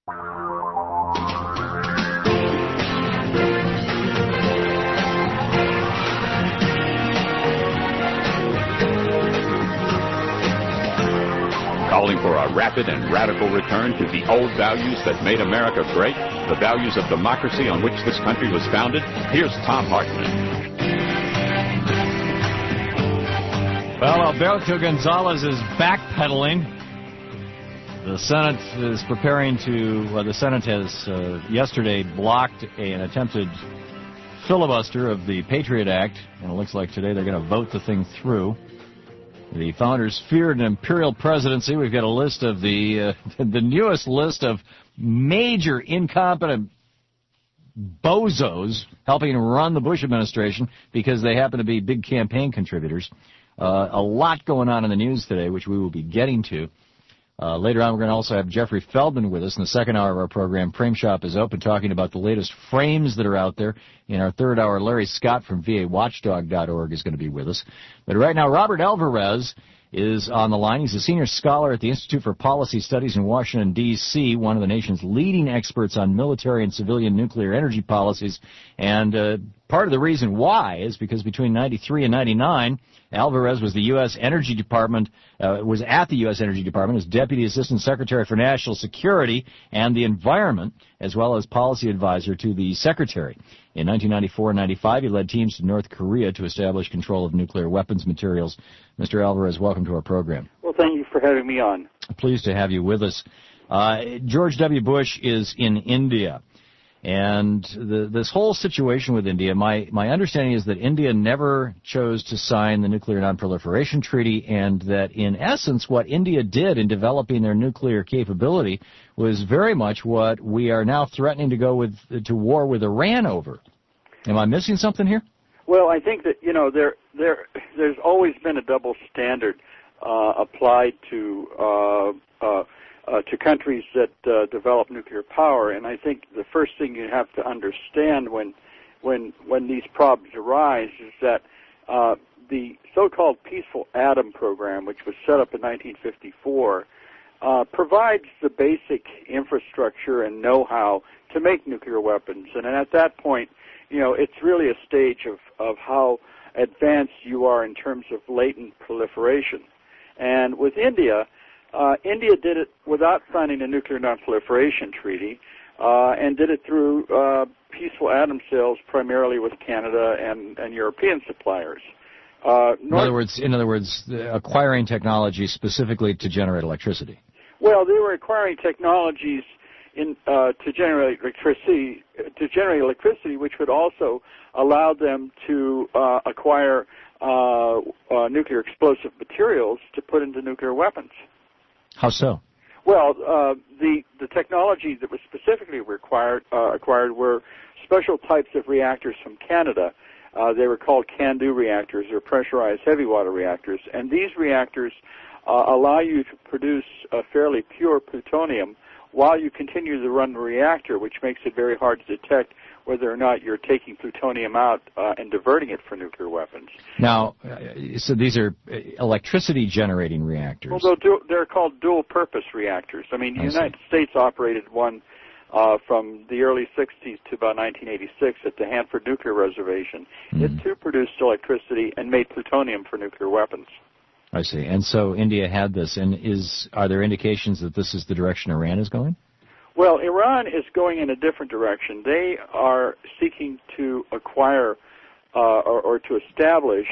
Calling for a rapid and radical return to the old values that made America great, the values of democracy on which this country was founded. Here's Thom Hartmann. Well, Alberto Gonzales is backpedaling. The Senate is preparing to, the Senate has yesterday blocked an attempted filibuster of the Patriot Act, and it looks like today they're going to vote the thing through. The founders feared an imperial presidency. We've got a list of the newest list of major incompetent bozos helping run the Bush administration because they happen to be big campaign contributors. A lot going on in the news today, which we will be getting to. Later on, we're going to also have Jeffrey Feldman with us in the second hour of our program. Frame Shop is open, talking about the latest frames that are out there. In our third hour, Larry Scott from VAWatchdog.org is going to be with us. But right now, Robert Alvarez is on the line. He's a senior scholar at the Institute for Policy Studies in Washington, D.C., one of the nation's leading experts on military and civilian nuclear energy policies. And part of the reason why is because between 93 and 99, Alvarez was the U.S. Energy Department, was at the U.S. Energy Department as Deputy Assistant Secretary for National Security and the Environment, as well as Policy Advisor to the Secretary. In 1994 and 95, he led teams to North Korea to establish control of nuclear weapons materials. Mr. Alvarez, welcome to our program. Well, thank you for having me on. Pleased to have you with us. George W. Bush is in India. And this whole situation with India, my understanding is that India never chose to sign the Nuclear Non-Proliferation Treaty, and that in essence what India did in developing their nuclear capability was very much what we are now threatening to go to war with Iran over. Am I missing something here? Well, I think that, there's always been a double standard applied to countries that develop nuclear power, and I think the first thing you have to understand when these problems arise is that the so-called Peaceful Atom Program, which was set up in 1954, provides the basic infrastructure and know-how to make nuclear weapons, and at that point, it's really a stage of how advanced you are in terms of latent proliferation. And with India did it without signing a Nuclear Non-Proliferation Treaty, and did it through peaceful atom sales, primarily with Canada and European suppliers. In other words, acquiring technology specifically to generate electricity. Well, they were acquiring technologies to generate electricity, which would also allow them to acquire nuclear explosive materials to put into nuclear weapons. How so? Well, the technology that was specifically acquired were special types of reactors from Canada. They were called CANDU reactors, or pressurized heavy water reactors, and these reactors allow you to produce a fairly pure plutonium while you continue to run the reactor, which makes it very hard to detect whether or not you're taking plutonium out and diverting it for nuclear weapons. Now, so these are electricity-generating reactors. Well, they're called dual-purpose reactors. I mean, the United States operated one from the early 60s to about 1986 at the Hanford Nuclear Reservation. It, too, produced electricity and made plutonium for nuclear weapons. I see. And so India had this, and are there indications that this is the direction Iran is going? Well, Iran is going in a different direction. They are seeking to acquire or to establish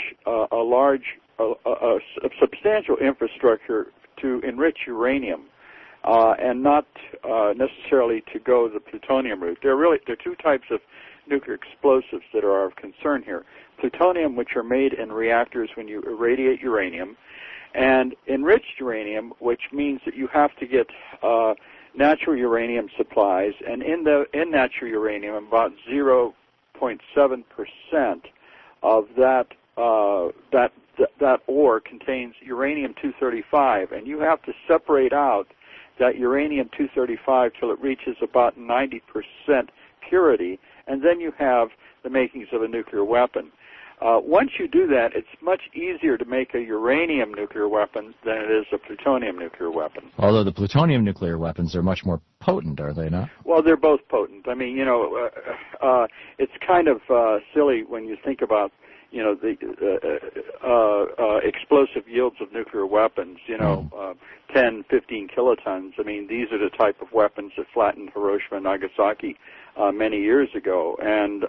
a substantial infrastructure to enrich uranium, and not necessarily to go the plutonium route. There are two types of nuclear explosives that are of concern here. Plutonium, which are made in reactors when you irradiate uranium, and enriched uranium, which means that you have to get natural uranium supplies, and in natural uranium, about 0.7% of that ore contains uranium-235, and you have to separate out that uranium-235 till it reaches about 90% purity, and then you have the makings of a nuclear weapon. Once you do that, it's much easier to make a uranium nuclear weapon than it is a plutonium nuclear weapon. Although the plutonium nuclear weapons are much more potent, are they not? Well, they're both potent. I mean, it's kind of silly when you think about, the explosive yields of nuclear weapons, 10, 15 kilotons. I mean, these are the type of weapons that flattened Hiroshima and Nagasaki many years ago. And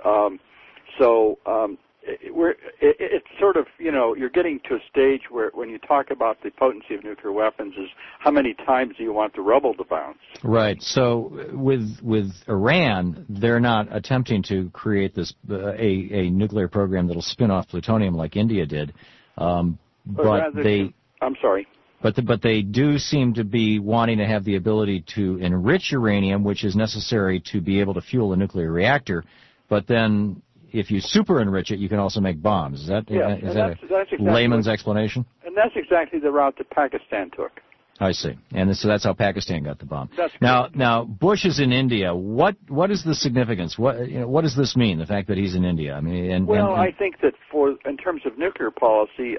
it's sort of, you're getting to a stage where when you talk about the potency of nuclear weapons is how many times do you want the rubble to bounce? Right. So with Iran, they're not attempting to create this a nuclear program that'll spin off plutonium like India did, but they. I'm sorry. But they do seem to be wanting to have the ability to enrich uranium, which is necessary to be able to fuel a nuclear reactor, but then if you super enrich it, you can also make bombs. Is that, that's exactly layman's explanation? And that's exactly the route that Pakistan took. I see. And so that's how Pakistan got the bomb. That's now Bush is in India. What is the significance? What does this mean? The fact that he's in India. I mean, I think that in terms of nuclear policy,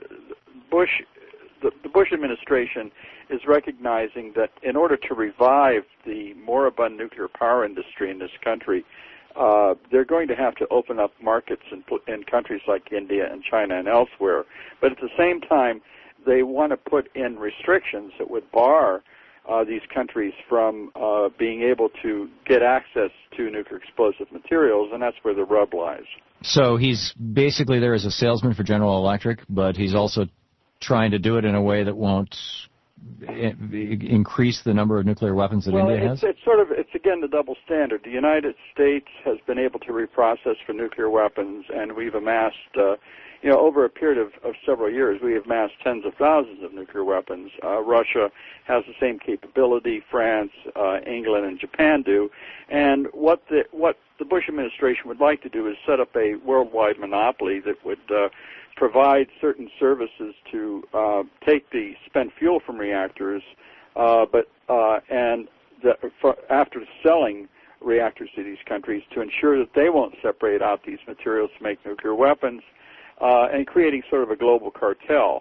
the Bush administration is recognizing that in order to revive the moribund nuclear power industry in this country, they're going to have to open up markets in countries like India and China and elsewhere. But at the same time, they want to put in restrictions that would bar these countries from being able to get access to nuclear explosive materials, and that's where the rub lies. So he's basically there as a salesman for General Electric, but he's also trying to do it in a way that won't increase the number of nuclear weapons that India has? It's again the double standard. The United States has been able to reprocess for nuclear weapons, and we've amassed, over a period of several years, we have amassed tens of thousands of nuclear weapons. Russia has the same capability. France, England, and Japan do. And what the Bush administration would like to do is set up a worldwide monopoly that would provide certain services to take the spent fuel from reactors, after selling reactors to these countries to ensure that they won't separate out these materials to make nuclear weapons, and creating sort of a global cartel.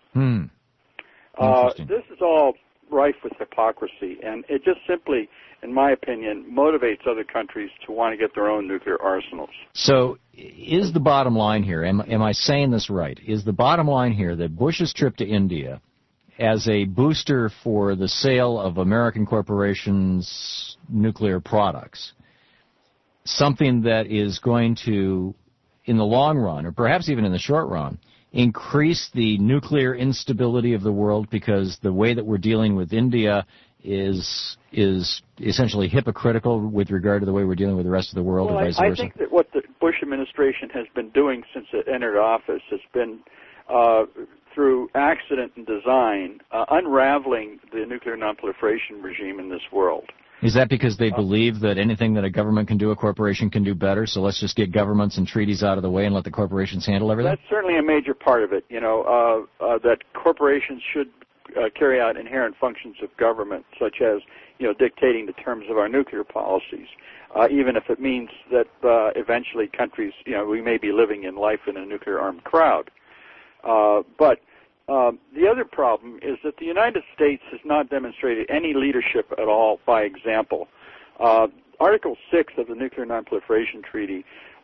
This is all rife with hypocrisy, and it just simply, in my opinion, motivates other countries to want to get their own nuclear arsenals. So is the bottom line here, am I saying this right, is the bottom line here that Bush's trip to India as a booster for the sale of American corporations' nuclear products, something that is going to, in the long run, or perhaps even in the short run, increase the nuclear instability of the world because the way that we're dealing with India is essentially hypocritical with regard to the way we're dealing with the rest of the world, and vice versa? I think that what the Bush administration has been doing since it entered office has been, through accident and design, unraveling the nuclear nonproliferation regime in this world. Is that because they believe that anything that a government can do, a corporation can do better, so let's just get governments and treaties out of the way and let the corporations handle everything? That's certainly a major part of it, that corporations should carry out inherent functions of government, such as, dictating the terms of our nuclear policies, even if it means that eventually countries, we may be living in life in a nuclear-armed crowd. But the other problem is that the United States has not demonstrated any leadership at all by example. Article 6 of the Nuclear Nonproliferation Treaty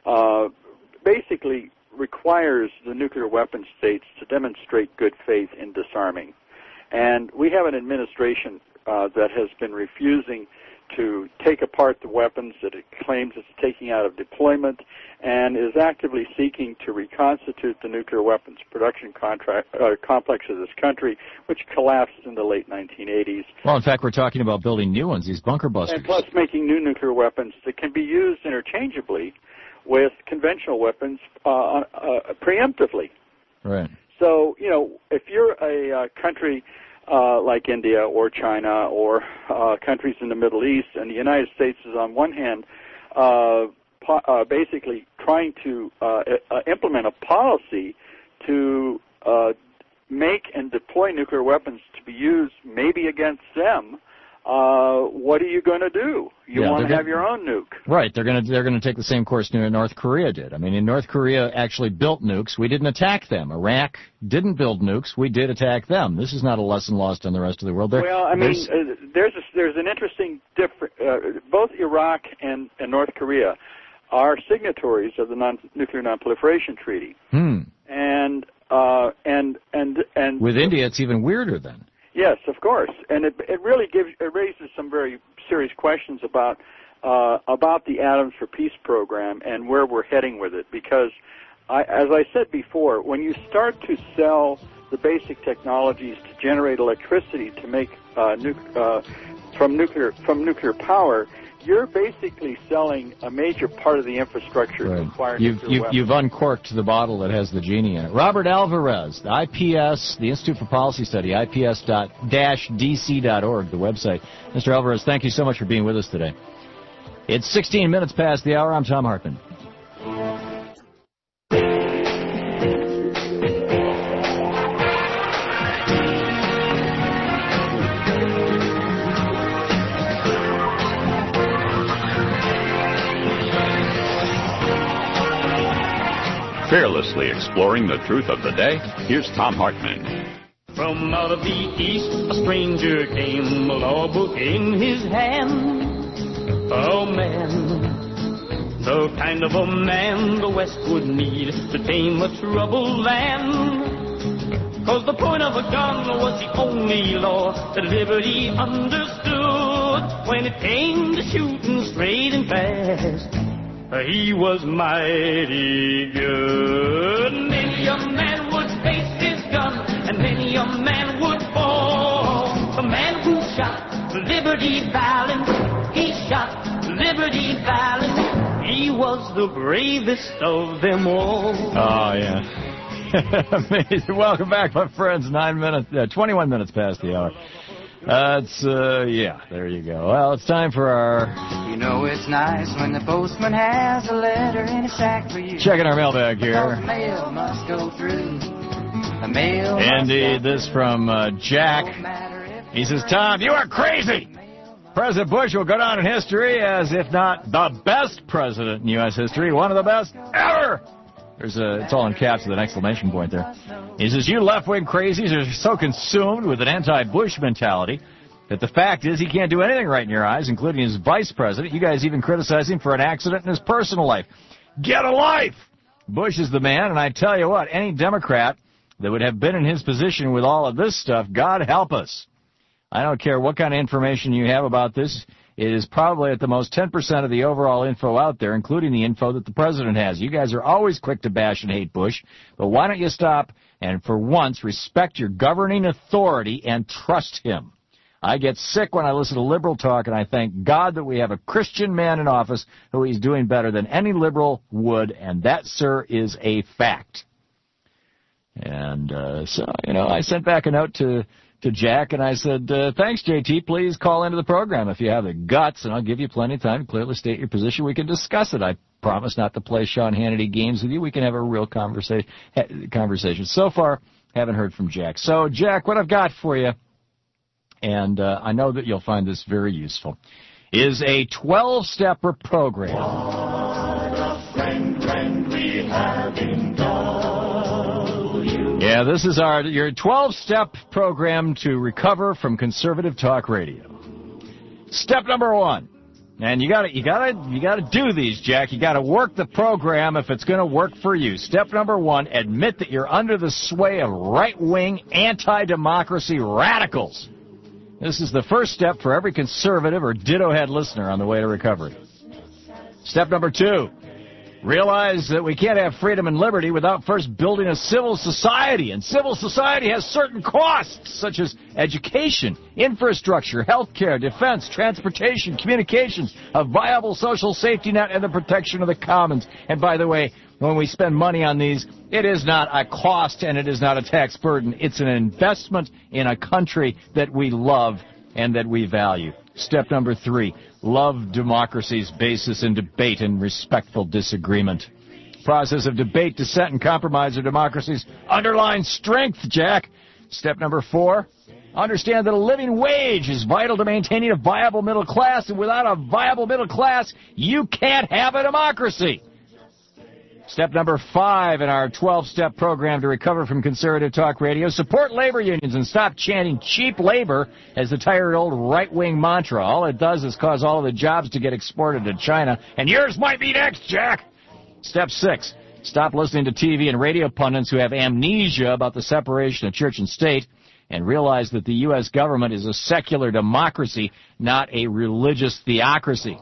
basically requires the nuclear weapon states to demonstrate good faith in disarming. And we have an administration that has been refusing to take apart the weapons that it claims it's taking out of deployment, and is actively seeking to reconstitute the nuclear weapons production complex of this country, which collapsed in the late 1980s. Well, in fact, we're talking about building new ones, these bunker busters. And plus making new nuclear weapons that can be used interchangeably with conventional weapons preemptively. Right. So, if you're a country like India or China or countries in the Middle East, and the United States is on one hand basically trying to implement a policy to make and deploy nuclear weapons to be used maybe against them, what are you going to do? You want to have your own nuke. Right. They're going to take the same course North Korea did. I mean, North Korea actually built nukes. We didn't attack them. Iraq didn't build nukes. We did attack them. This is not a lesson lost on the rest of the world. Well, I mean, there's an interesting difference. Both Iraq and North Korea are signatories of the Nuclear Nonproliferation Treaty. And with India, it's even weirder then. Yes, of course, and it really raises some very serious questions about the Atoms for Peace program and where we're heading with it. Because, as I said before, when you start to sell the basic technologies to generate electricity to make from nuclear power, you're basically selling a major part of the infrastructure to acquire nuclear weapons. You've uncorked the bottle that has the genie in it. Robert Alvarez, the IPS, the Institute for Policy Study, ips.dc.org, the website. Mr. Alvarez, thank you so much for being with us today. It's 16 minutes past the hour. I'm Tom Hartman. Fearlessly exploring the truth of the day, here's Tom Hartman. From out of the east, a stranger came, a law book in his hand. Oh, man, the kind of a man the West would need to tame a troubled land. 'Cause the point of a gun was the only law that liberty understood. When it came to shooting straight and fast, he was mighty good. Many a man would face his gun, and many a man would fall. The man who shot Liberty Valance, he shot Liberty Valance. He was the bravest of them all. Oh, yeah. Amazing. Welcome back, my friends. 21 minutes past the hour. Yeah, there you go. Well, it's time for our... You know it's nice when the postman has a letter in a sack for you. Checking our mailbag here. The mail must go through. The mail Indeed, this from Jack. He says, Tom, you are crazy! President Bush will go down in history as, if not the best president in U.S. history, one of the best ever! It's all in caps with an exclamation point there. He says, you left-wing crazies are so consumed with an anti-Bush mentality that the fact is he can't do anything right in your eyes, including his vice president. You guys even criticize him for an accident in his personal life. Get a life! Bush is the man, and I tell you what, any Democrat that would have been in his position with all of this stuff, God help us. I don't care what kind of information you have about this. It is probably at the most 10% of the overall info out there, including the info that the president has. You guys are always quick to bash and hate Bush, but why don't you stop and, for once, respect your governing authority and trust him? I get sick when I listen to liberal talk, and I thank God that we have a Christian man in office who is doing better than any liberal would, and that, sir, is a fact. And so, I sent back a note to Jack, and I said, thanks, JT. Please call into the program if you have the guts, and I'll give you plenty of time to clearly state your position. We can discuss it. I promise not to play Sean Hannity games with you. We can have a real conversation. So far, haven't heard from Jack. So, Jack, what I've got for you, and I know that you'll find this very useful, is a 12-step program. What a friend we have in Yeah, this is your 12-step program to recover from conservative talk radio. Step number 1, and you gotta do these, Jack. You gotta work the program if it's gonna work for you. Step number 1: admit that you're under the sway of right-wing, anti-democracy radicals. This is the first step for every conservative or ditto-head listener on the way to recovery. Step number 2. Realize that we can't have freedom and liberty without first building a civil society. And civil society has certain costs, such as education, infrastructure, health care, defense, transportation, communications, a viable social safety net, and the protection of the commons. And by the way, when we spend money on these, it is not a cost and it is not a tax burden. It's an investment in a country that we love and that we value. Step number 3, love democracy's basis in debate and respectful disagreement. Process of debate, dissent, and compromise are democracy's underlying strength, Jack. Step number 4, Understand that a living wage is vital to maintaining a viable middle class, and without a viable middle class, you can't have a democracy. Step number 5 in our 12-step program to recover from conservative talk radio: support labor unions and stop chanting cheap labor as the tired old right-wing mantra. All it does is cause all of the jobs to get exported to China, and yours might be next, Jack. Step 6, stop listening to TV and radio pundits who have amnesia about the separation of church and state, and realize that the U.S. government is a secular democracy, not a religious theocracy.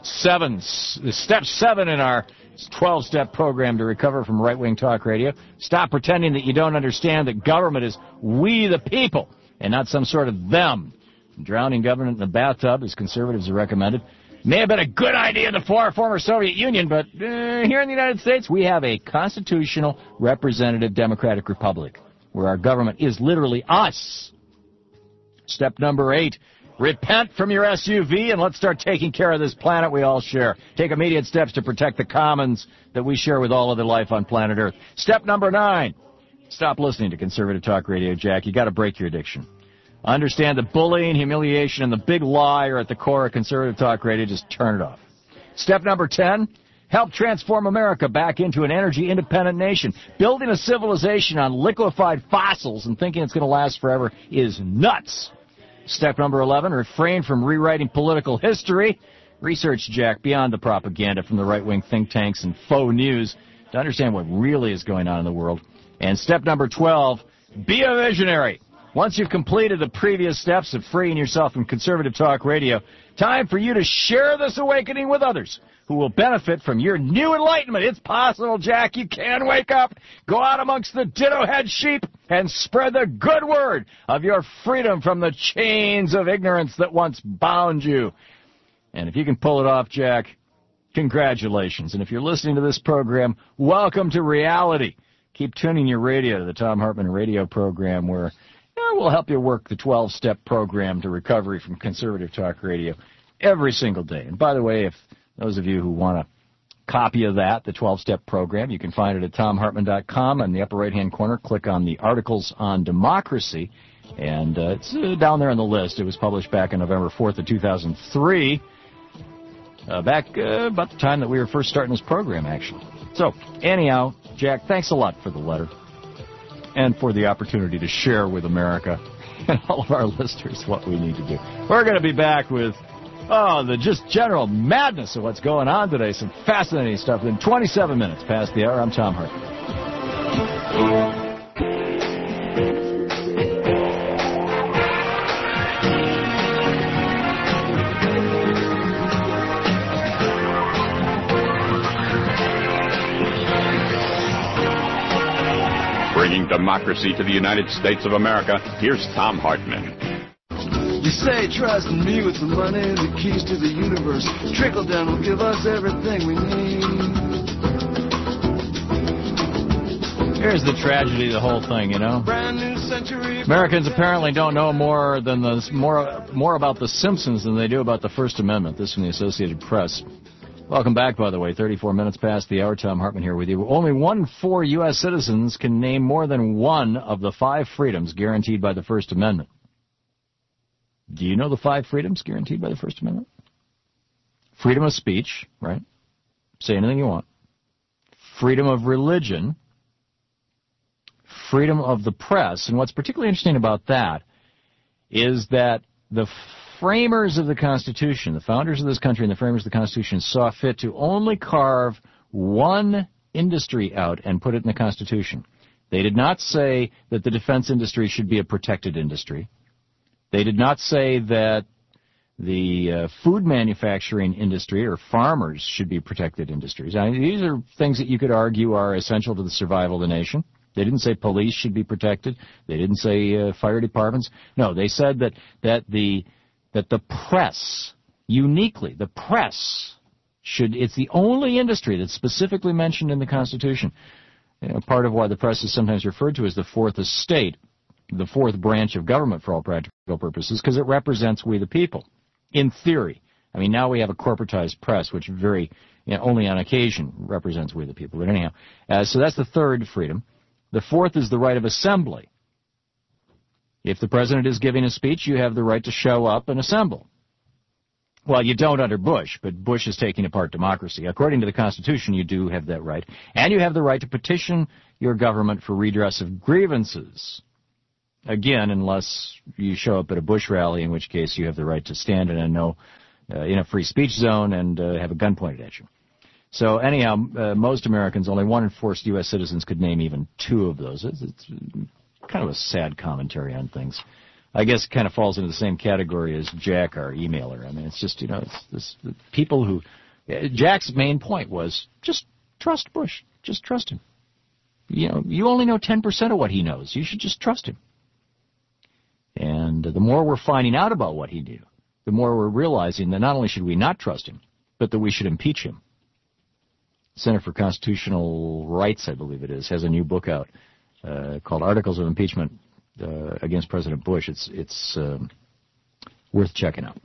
Step 7 in our 12-step program to recover from right-wing talk radio: stop pretending that you don't understand that government is we the people and not some sort of them. Drowning government in the bathtub, as conservatives have recommended, may have been a good idea in the former Soviet Union, but here in the United States, we have a constitutional representative democratic republic where our government is literally us. Step number 8, repent from your SUV and let's start taking care of this planet we all share. Take immediate steps to protect the commons that we share with all other life on planet Earth. Step number 9, stop listening to conservative talk radio, Jack. You got to break your addiction. Understand that bullying, humiliation, and the big lie are at the core of conservative talk radio. Just turn it off. Step number 10, help transform America back into an energy-independent nation. Building a civilization on liquefied fossils and thinking it's going to last forever is nuts. Step number 11, refrain from rewriting political history. Research, Jack, beyond the propaganda from the right-wing think tanks and faux news to understand what really is going on in the world. And step number 12, be a visionary. Once you've completed the previous steps of freeing yourself from conservative talk radio, time for you to share this awakening with others who will benefit from your new enlightenment. It's possible, Jack. You can wake up, go out amongst the ditto-head sheep, and spread the good word of your freedom from the chains of ignorance that once bound you. And if you can pull it off, Jack, congratulations. And if you're listening to this program, welcome to reality. Keep tuning your radio to the Thom Hartmann radio program, where we'll help you work the 12-step program to recovery from conservative talk radio every single day. And by the way, if those of you who want a copy of that, the 12-step program, you can find it at ThomHartmann.com. In the upper right-hand corner, click on the Articles on Democracy, and it's down there on the list. It was published back on November 4th of 2003, back about the time that we were first starting this program, actually. So, anyhow, Jack, thanks a lot for the letter and for the opportunity to share with America and all of our listeners what we need to do. We're going to be back with the just general madness of what's going on today. Some fascinating stuff. In 27 minutes past the hour, I'm Thom Hartmann. Bringing democracy to the United States of America, here's Thom Hartmann. You say trust in me with the money, the keys to the universe. Trickle down will give us everything we need. Here's the tragedy of the whole thing, you know. Brand new century. Americans apparently don't know more about the Simpsons than they do about the First Amendment. This from the Associated Press. Welcome back, by the way. 34 minutes past the hour. Thom Hartmann here with you. Only 1 in 4 U.S. citizens can name more than one of the 5 freedoms guaranteed by the First Amendment. Do you know the 5 freedoms guaranteed by the First Amendment? Freedom of speech, right? Say anything you want. Freedom of religion. Freedom of the press. And what's particularly interesting about that is that the framers of the Constitution, the founders of this country and the framers of the Constitution, saw fit to only carve one industry out and put it in the Constitution. They did not say that the defense industry should be a protected industry. They did not say that the food manufacturing industry or farmers should be protected industries. I mean, these are things that you could argue are essential to the survival of the nation. They didn't say police should be protected. They didn't say fire departments. No, they said that the press, uniquely, the press it's the only industry that's specifically mentioned in the Constitution. You know, part of why the press is sometimes referred to as the fourth estate, the fourth branch of government for all practical purposes, because it represents we the people, in theory. I mean, now we have a corporatized press, which only on occasion represents we the people. But anyhow, so that's the third freedom. The fourth is the right of assembly. If the president is giving a speech, you have the right to show up and assemble. Well, you don't under Bush, but Bush is taking apart democracy. According to the Constitution, you do have that right. And you have the right to petition your government for redress of grievances. Again, unless you show up at a Bush rally, in which case you have the right to stand in a free speech zone and have a gun pointed at you. So anyhow, most Americans, only 1 in 4 U.S. citizens could name even 2 of those. It's kind of a sad commentary on things. I guess it kind of falls into the same category as Jack, our emailer. I mean, it's just, the people who... Jack's main point was, just trust Bush. Just trust him. You only know 10% of what he knows. You should just trust him. And the more we're finding out about what he knew, the more we're realizing that not only should we not trust him, but that we should impeach him. Center for Constitutional Rights, I believe it is, has a new book out called Articles of Impeachment against President Bush. It's worth checking out.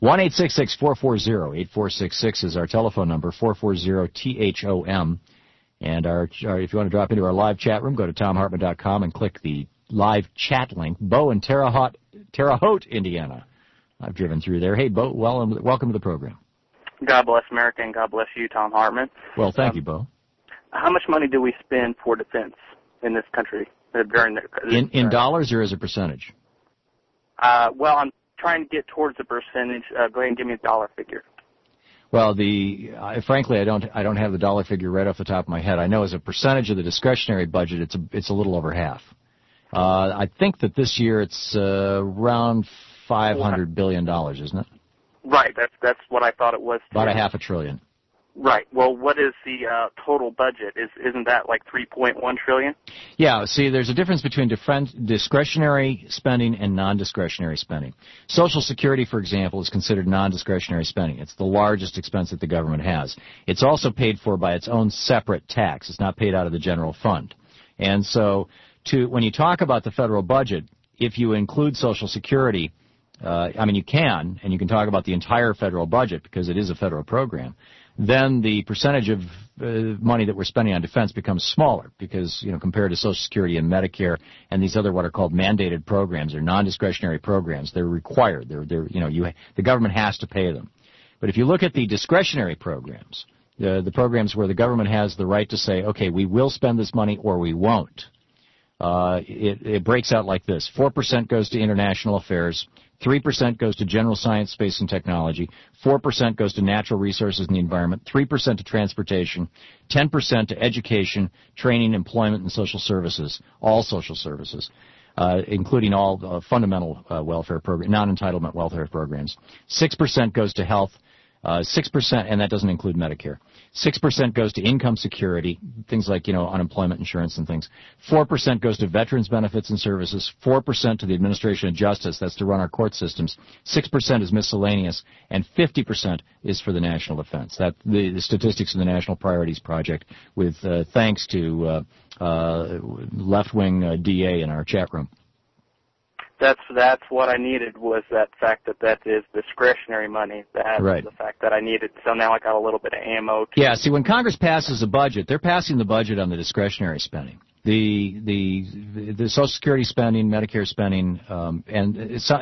1-866-440-8466 is our telephone number, 440-THOM. And if you want to drop into our live chat room, go to TomHartman.com and click the live chat link. Bo in Terre Haute, Indiana. I've driven through there. Hey, Bo, welcome to the program. God bless America and God bless you, Tom Hartman. Well, thank you, Bo. How much money do we spend for defense in this country? In dollars or as a percentage? Well, I'm trying to get towards the percentage. Go ahead and give me a dollar figure. Well, frankly, I don't have the dollar figure right off the top of my head. I know as a percentage of the discretionary budget, it's a little over half. I think that this year it's around $500 billion, isn't it? Right. That's what I thought it was. About a $500 billion. Right. Well, what is the total budget? Isn't that like $3.1 trillion? Yeah. See, there's a difference between discretionary spending and non-discretionary spending. Social Security, for example, is considered non-discretionary spending. It's the largest expense that the government has. It's also paid for by its own separate tax. It's not paid out of the general fund. And so, when you talk about the federal budget, if you include Social Security, you can, and you can talk about the entire federal budget because it is a federal program, then the percentage of money that we're spending on defense becomes smaller because, compared to Social Security and Medicare and these other what are called mandated programs or non-discretionary programs, they're required. The government has to pay them. But if you look at the discretionary programs, the programs where the government has the right to say, okay, we will spend this money or we won't, it breaks out like this. 4% goes to international affairs, 3% goes to general science, space, and technology, 4% goes to natural resources and the environment, 3% to transportation, 10% to education, training, employment, and social services, all social services, including all fundamental welfare programs, non-entitlement welfare programs. 6% goes to health, 6%, and that doesn't include Medicare. 6% goes to income security, things like, unemployment insurance and things. 4% goes to veterans benefits and services. 4% to the administration of justice, that's to run our court systems. 6% is miscellaneous, and 50% is for the national defense. That the statistics of the National Priorities Project, with thanks to left-wing DA in our chat room. That's what I needed, was that fact that is discretionary money. That's right. The fact that I needed. So now I got a little bit of ammo. Yeah, see, when Congress passes a budget, they're passing the budget on the discretionary spending. The Social Security spending, Medicare spending, and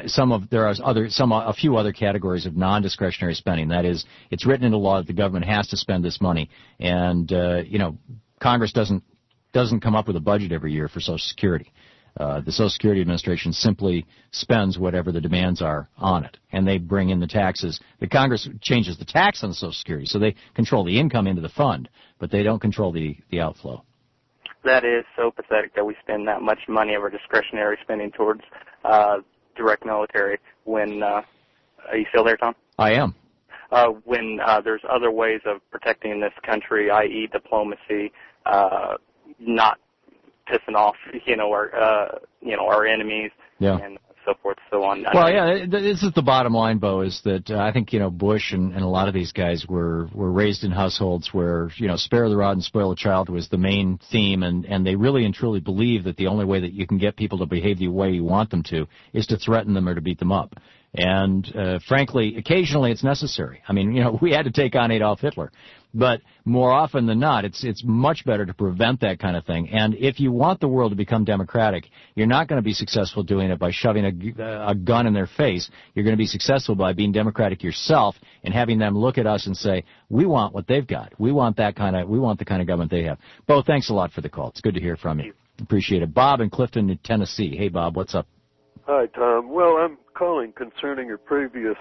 a few other categories of non-discretionary spending. That is, it's written into law that the government has to spend this money, and Congress doesn't come up with a budget every year for Social Security. The Social Security Administration simply spends whatever the demands are on it, and they bring in the taxes. The Congress changes the tax on Social Security, so they control the income into the fund, but they don't control the outflow. That is so pathetic that we spend that much money of our discretionary spending towards direct military when, are you still there, Tom? I am. When there's other ways of protecting this country, i.e. diplomacy, not pissing off, our enemies, yeah, and so forth, so on. Well, yeah, this is the bottom line, Bo, is that I think, Bush and a lot of these guys were raised in households where, spare the rod and spoil the child was the main theme, and they really and truly believe that the only way that you can get people to behave the way you want them to is to threaten them or to beat them up. And frankly, occasionally it's necessary. I mean, we had to take on Adolf Hitler. But more often than not, it's much better to prevent that kind of thing. And if you want the world to become democratic, you're not going to be successful doing it by shoving a gun in their face. You're going to be successful by being democratic yourself and having them look at us and say, we want what they've got. We want the kind of government they have. Bo, thanks a lot for the call. It's good to hear from you. Appreciate it. Bob in Clifton, Tennessee. Hey, Bob, what's up? Hi, Tom. Well, I'm calling concerning your previous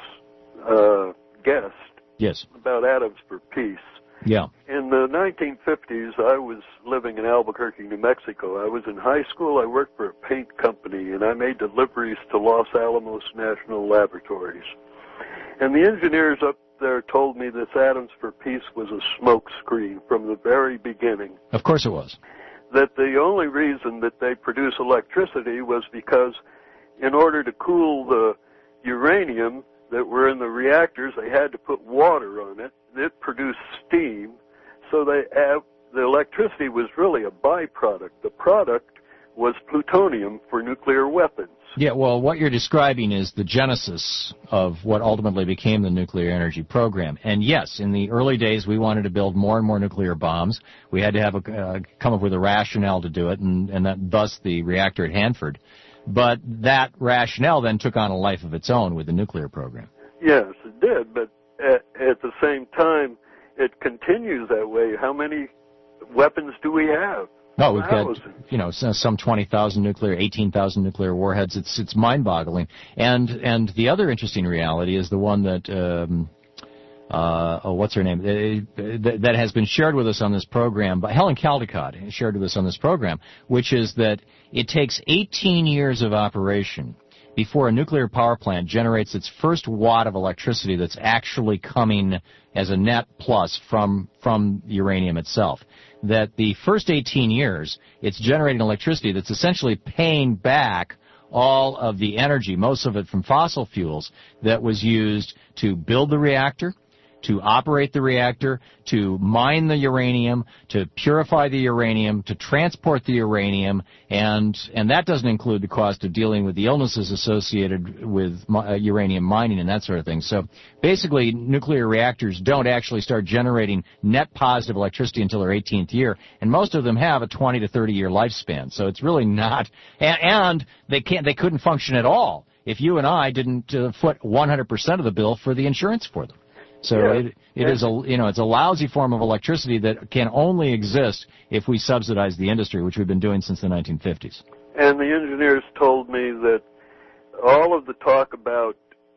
guest. Yes. About Atoms for Peace. Yeah. In the 1950s, I was living in Albuquerque, New Mexico. I was in high school. I worked for a paint company, and I made deliveries to Los Alamos National Laboratories. And the engineers up there told me this Atoms for Peace was a smokescreen from the very beginning. Of course it was. That the only reason that they produce electricity was because in order to cool the uranium that were in the reactors, they had to put water on it. It produced steam, so the electricity was really a byproduct. The product was plutonium for nuclear weapons. Yeah, well, what you're describing is the genesis of what ultimately became the nuclear energy program. And yes, in the early days, we wanted to build more and more nuclear bombs. We had to have come up with a rationale to do it, and thus the reactor at Hanford. But that rationale then took on a life of its own with the nuclear program. Yes, it did, but at the same time, it continues that way. How many weapons do we have? No, we've got, some 20,000 nuclear, 18,000 nuclear warheads. It's mind-boggling. And the other interesting reality is the one that, what's her name? That has been shared with us on this program by Helen Caldicott, shared with us on this program, which is that it takes 18 years of operation before a nuclear power plant generates its first watt of electricity that's actually coming as a net plus from uranium itself. That the first 18 years, it's generating electricity that's essentially paying back all of the energy, most of it from fossil fuels, that was used to build the reactor, to operate the reactor, to mine the uranium, to purify the uranium, to transport the uranium, and that doesn't include the cost of dealing with the illnesses associated with uranium mining and that sort of thing. So basically, nuclear reactors don't actually start generating net positive electricity until their 18th year, and most of them have a 20 to 30 year lifespan. So it's really not, and they couldn't function at all if you and I didn't foot 100% of the bill for the insurance for them. So it is it's a lousy form of electricity that can only exist if we subsidize the industry, which we've been doing since the 1950s. And the engineers told me that all of the talk about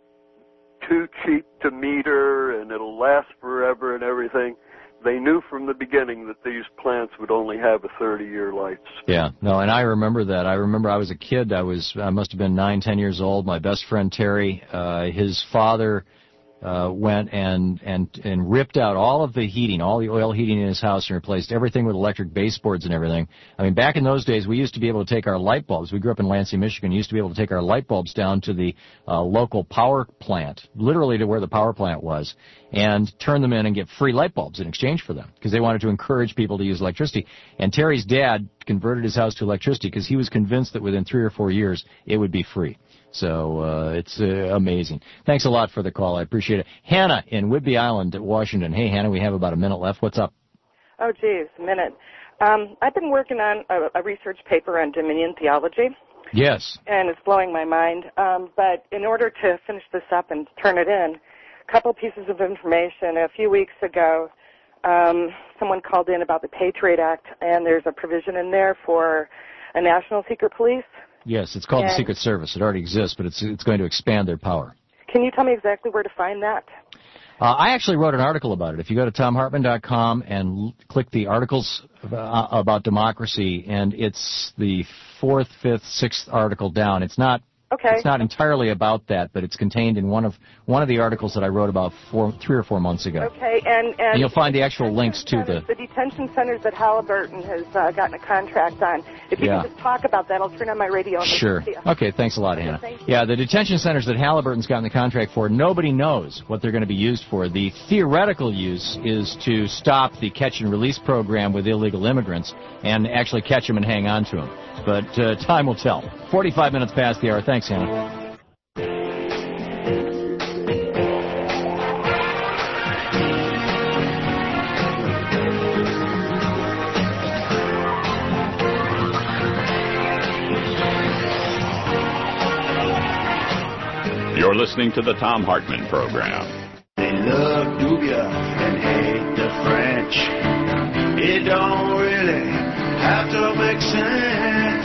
too cheap to meter and it'll last forever and everything, they knew from the beginning that these plants would only have a 30-year lifespan. Yeah, no, and I remember that. I remember I was a kid. I must have been 9, 10 years old. My best friend Terry, his father went and ripped out all of the heating, all the oil heating in his house, and replaced everything with electric baseboards and everything. I mean, back in those days, we used to be able to take our light bulbs. We grew up in Lansing, Michigan. We used to be able to take our light bulbs down to the local power plant, literally to where the power plant was, and turn them in and get free light bulbs in exchange for them, because they wanted to encourage people to use electricity. And Terry's dad converted his house to electricity because he was convinced that within 3 or 4 years it would be free. So it's amazing. Thanks a lot for the call. I appreciate it. Hannah in Whidbey Island, Washington. Hey, Hannah, we have about a minute left. What's up? Oh, geez, a minute. I've been working on a research paper on Dominion theology. Yes. And it's blowing my mind. But in order to finish this up and turn it in, a couple pieces of information. A few weeks ago, someone called in about the Patriot Act, and there's a provision in there for a national secret police. Yes, it's called the Secret Service. It already exists, but it's going to expand their power. Can you tell me exactly where to find that? I actually wrote an article about it. If you go to TomHartman.com and click the articles about democracy, and it's the 4th, 5th, 6th article down. It's not. Okay. It's not entirely about that, but it's contained in one of the articles that I wrote about 3 or 4 months ago. Okay, and you'll find the actual links to the detention centers that Halliburton has gotten a contract on. If you can just talk about that, I'll turn on my radio. And sure. Okay, thanks a lot, Hannah. Yeah, the detention centers that Halliburton's gotten the contract for, nobody knows what they're going to be used for. The theoretical use is to stop the catch and release program with illegal immigrants and actually catch them and hang on to them. But time will tell. 45 minutes past the hour. Thanks, Hannah. You're listening to the Thom Hartmann Program. They love Dubia and hate the French. It don't really have to make sense.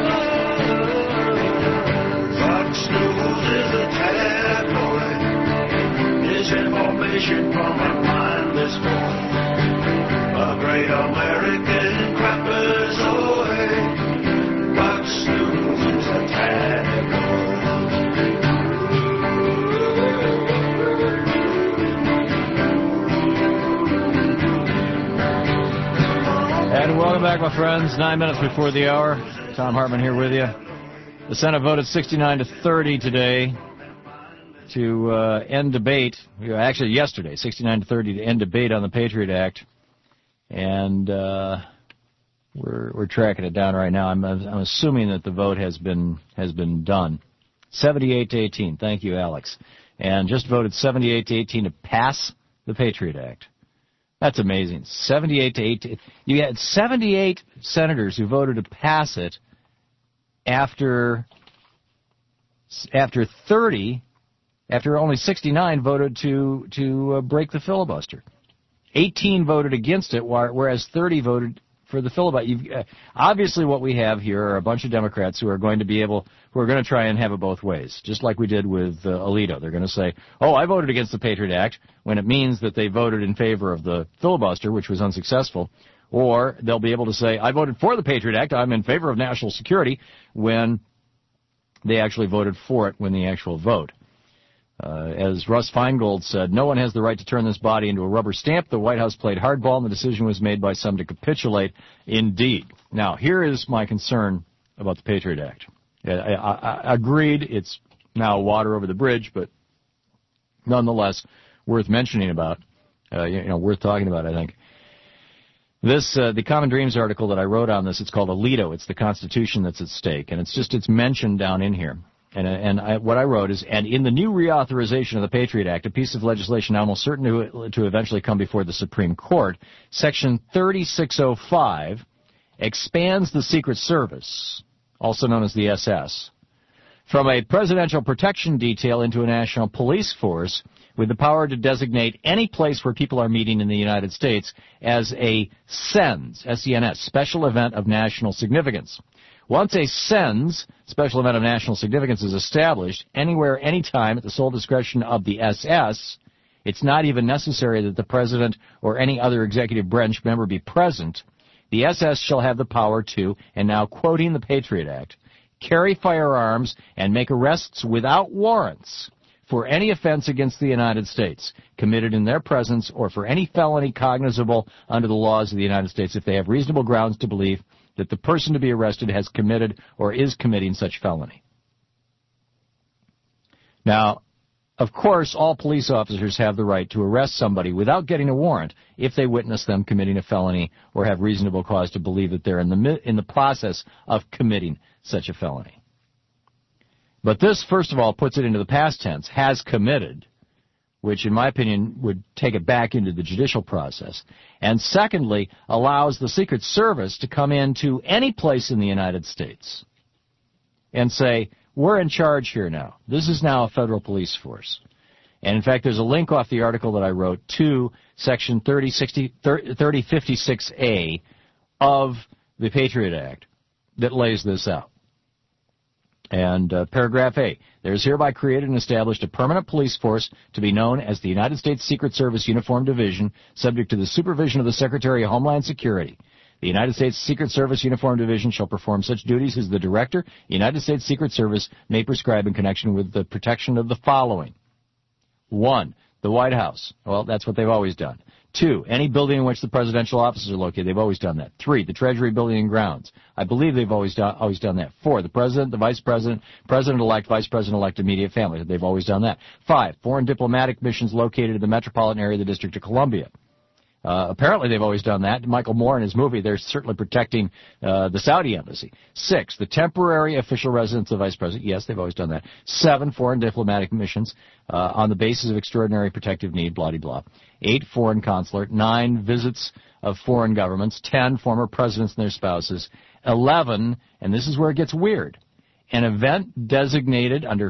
Fox News is a tabloid. Misinformation from a mindless boy. A great American crapperzoid. Fox News is a tabloid. And welcome back, my friends. 9 minutes before the hour. Thom Hartmann here with you. The Senate voted 69-30 today to end debate. Actually, yesterday, 69-30 to end debate on the Patriot Act. And we're tracking it down right now. I'm assuming that the vote has been done. 78-18. Thank you, Alex. And just voted 78-18 to pass the Patriot Act. That's amazing. 78-18. You had 78 senators who voted to pass it after only 69 voted to break the filibuster. 18 voted against it, whereas 30 voted for the filibuster. Obviously, what we have here are a bunch of Democrats who are going to try and have it both ways, just like we did with Alito. They're going to say, "Oh, I voted against the Patriot Act," when it means that they voted in favor of the filibuster, which was unsuccessful. Or they'll be able to say, "I voted for the Patriot Act. I'm in favor of national security," when they actually voted for it when the actual vote. As Russ Feingold said, "No one has the right to turn this body into a rubber stamp. The White House played hardball, and the decision was made by some to capitulate." Indeed. Now, here is my concern about the Patriot Act. I agreed it's now water over the bridge, but nonetheless worth mentioning about, worth talking about, I think. The Common Dreams article that I wrote on this, it's called Alito. It's the Constitution that's at stake, and it's mentioned down in here. What I wrote is, and in the new reauthorization of the Patriot Act, a piece of legislation now almost certain to eventually come before the Supreme Court, Section 3605 expands the Secret Service, also known as the SS, from a presidential protection detail into a national police force with the power to designate any place where people are meeting in the United States as a SENS, S-E-N-S, special event of national significance. Once a SENS, special event of national significance, is established anywhere, anytime, at the sole discretion of the SS, it's not even necessary that the president or any other executive branch member be present. The SS shall have the power to, and now quoting the Patriot Act, carry firearms and make arrests without warrants for any offense against the United States committed in their presence or for any felony cognizable under the laws of the United States if they have reasonable grounds to believe that the person to be arrested has committed or is committing such felony. Now, of course, all police officers have the right to arrest somebody without getting a warrant if they witness them committing a felony or have reasonable cause to believe that they're in the process of committing such a felony. But this, first of all, puts it into the past tense, has committed, which in my opinion would take it back into the judicial process. And secondly, allows the Secret Service to come into any place in the United States and say, we're in charge here now. This is now a federal police force. And in fact, there's a link off the article that I wrote to Section 3056A of the Patriot Act that lays this out. And paragraph A, there is hereby created and established a permanent police force to be known as the United States Secret Service Uniform Division, subject to the supervision of the Secretary of Homeland Security. The United States Secret Service Uniform Division shall perform such duties as the Director, United States Secret Service, may prescribe in connection with the protection of the following. 1, the White House. Well, that's what they've always done. 2, any building in which the presidential offices are located. They've always done that. 3, the Treasury Building and Grounds. I believe they've always done that. 4, the President, the Vice President, President-elect, Vice President-elect, immediate family. They've always done that. 5, foreign diplomatic missions located in the metropolitan area of the District of Columbia. Apparently they've always done that. Michael Moore in his movie, they're certainly protecting the Saudi embassy. 6, the temporary official residence of the Vice President. Yes, they've always done that. 7, foreign diplomatic missions on the basis of extraordinary protective need, blah-de-blah. 8, foreign consulate. 9, visits of foreign governments. 10, former presidents and their spouses. 11, and this is where it gets weird, an event designated under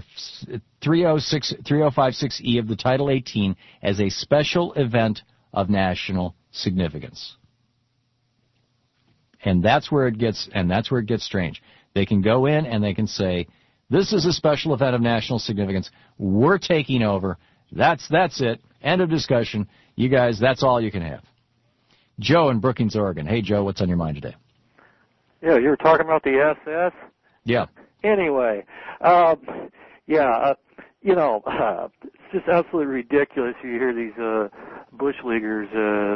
3056E of the Title 18 as a special event of national significance. And that's where it gets strange. They can go in and they can say, this is a special event of national significance. We're taking over. That's it. End of discussion. You guys, that's all you can have. Joe in Brookings, Oregon. Hey, Joe, what's on your mind today? Yeah, you were talking about the SS? Yeah. Anyway, it's just absolutely ridiculous. You hear these bush leaguers,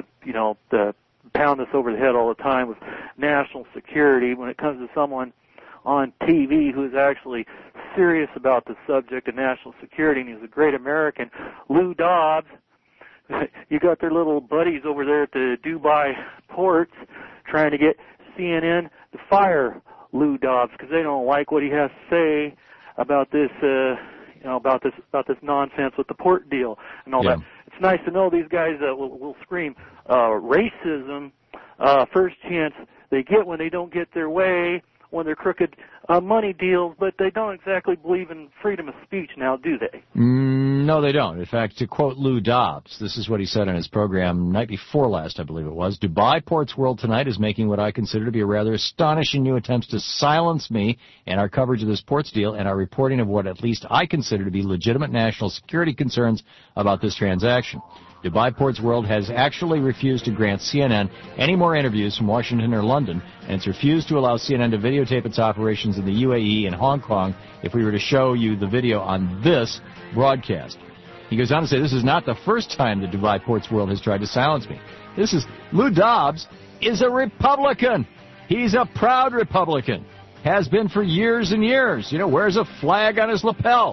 pound us over the head all the time with national security when it comes to someone on TV who's actually serious about the subject of national security, and he's a great American. Lou Dobbs, you got their little buddies over there at the Dubai ports trying to get CNN to fire Lou Dobbs because they don't like what he has to say about this, about this nonsense with the port deal and all that. It's nice to know these guys will scream racism first chance they get when they don't get their way, when they're crooked money deals, but they don't exactly believe in freedom of speech now, do they? No, they don't. In fact, to quote Lou Dobbs, this is what he said on his program night before last, I believe it was. Dubai Ports World Tonight is making what I consider to be a rather astonishing new attempts to silence me and our coverage of this ports deal and our reporting of what at least I consider to be legitimate national security concerns about this transaction. Dubai Ports World has actually refused to grant CNN any more interviews from Washington or London, and it's refused to allow CNN to videotape its operations in the UAE and Hong Kong if we were to show you the video on this broadcast. He goes on to say, this is not the first time the Dubai Ports World has tried to silence me. Lou Dobbs is a Republican. He's a proud Republican. Has been for years and years. Wears a flag on his lapel.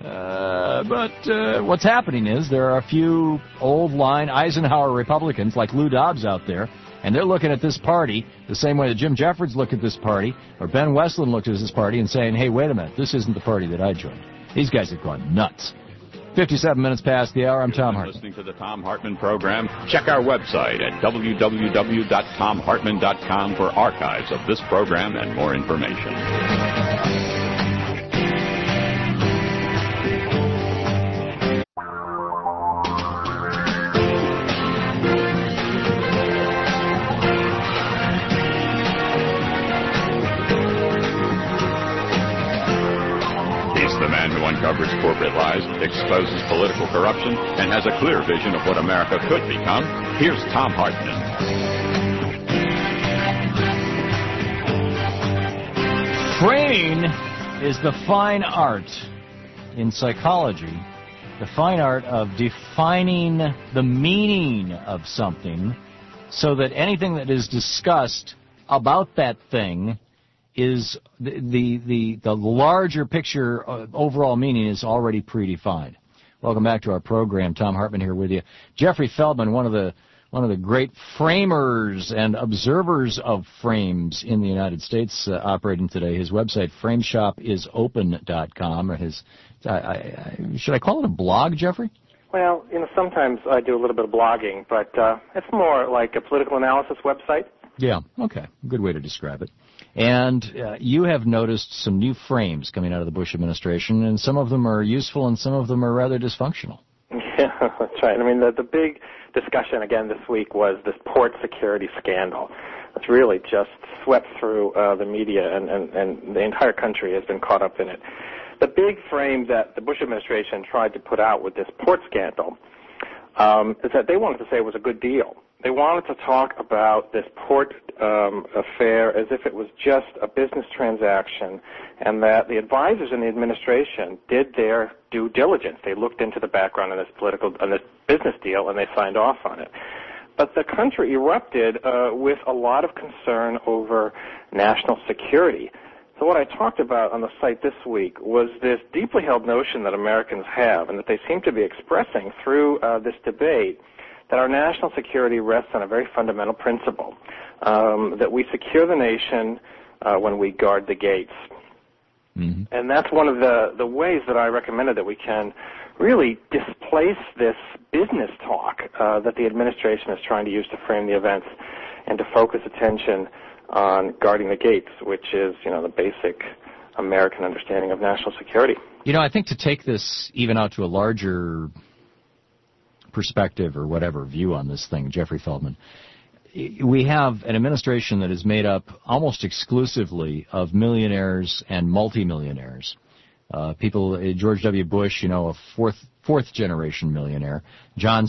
But what's happening is there are a few old-line Eisenhower Republicans like Lou Dobbs out there, and they're looking at this party the same way that Jim Jeffords looked at this party, or Ben Westland looked at this party and saying, hey, wait a minute, this isn't the party that I joined. These guys have gone nuts. 57 minutes past the hour. I'm Tom Hartman. Listening to the Tom Hartman program, check our website at www.tomhartman.com for archives of this program and more information. Uncovers corporate lies, exposes political corruption, and has a clear vision of what America could become. Here's Tom Hartman. Framing is the fine art in psychology, the fine art of defining the meaning of something so that anything that is discussed about that thing is the larger picture overall meaning is already predefined. Welcome back to our program. Tom Hartman here with you. Jeffrey Feldman, one of the great framers and observers of frames in the United States, operating today. His website, frameshopisopen.com, or his should I call it a blog, Jeffrey? Well, sometimes I do a little bit of blogging, but it's more like a political analysis website. Yeah, okay. Good way to describe it. And you have noticed some new frames coming out of the Bush administration, and some of them are useful and some of them are rather dysfunctional. Yeah, that's right. I mean, the big discussion again this week was this port security scandal. It's really just swept through the media, and the entire country has been caught up in it. The big frame that the Bush administration tried to put out with this port scandal is that they wanted to say it was a good deal. They wanted to talk about this port affair as if it was just a business transaction, and that the advisors in the administration did their due diligence. They looked into the background on this business deal, and they signed off on it. But the country erupted with a lot of concern over national security. So what I talked about on the site this week was this deeply held notion that Americans have, and that they seem to be expressing through this debate, that our national security rests on a very fundamental principle, that we secure the nation when we guard the gates. Mm-hmm. And that's one of the ways that I recommended that we can really displace this business talk that the administration is trying to use to frame the events, and to focus attention on guarding the gates, which is, the basic American understanding of national security. You know, I think to take this even out to a larger perspective or whatever view on this thing, Jeffrey Feldman, we have an administration that is made up almost exclusively of millionaires and multimillionaires. People, George W. Bush, you know, a fourth generation millionaire. John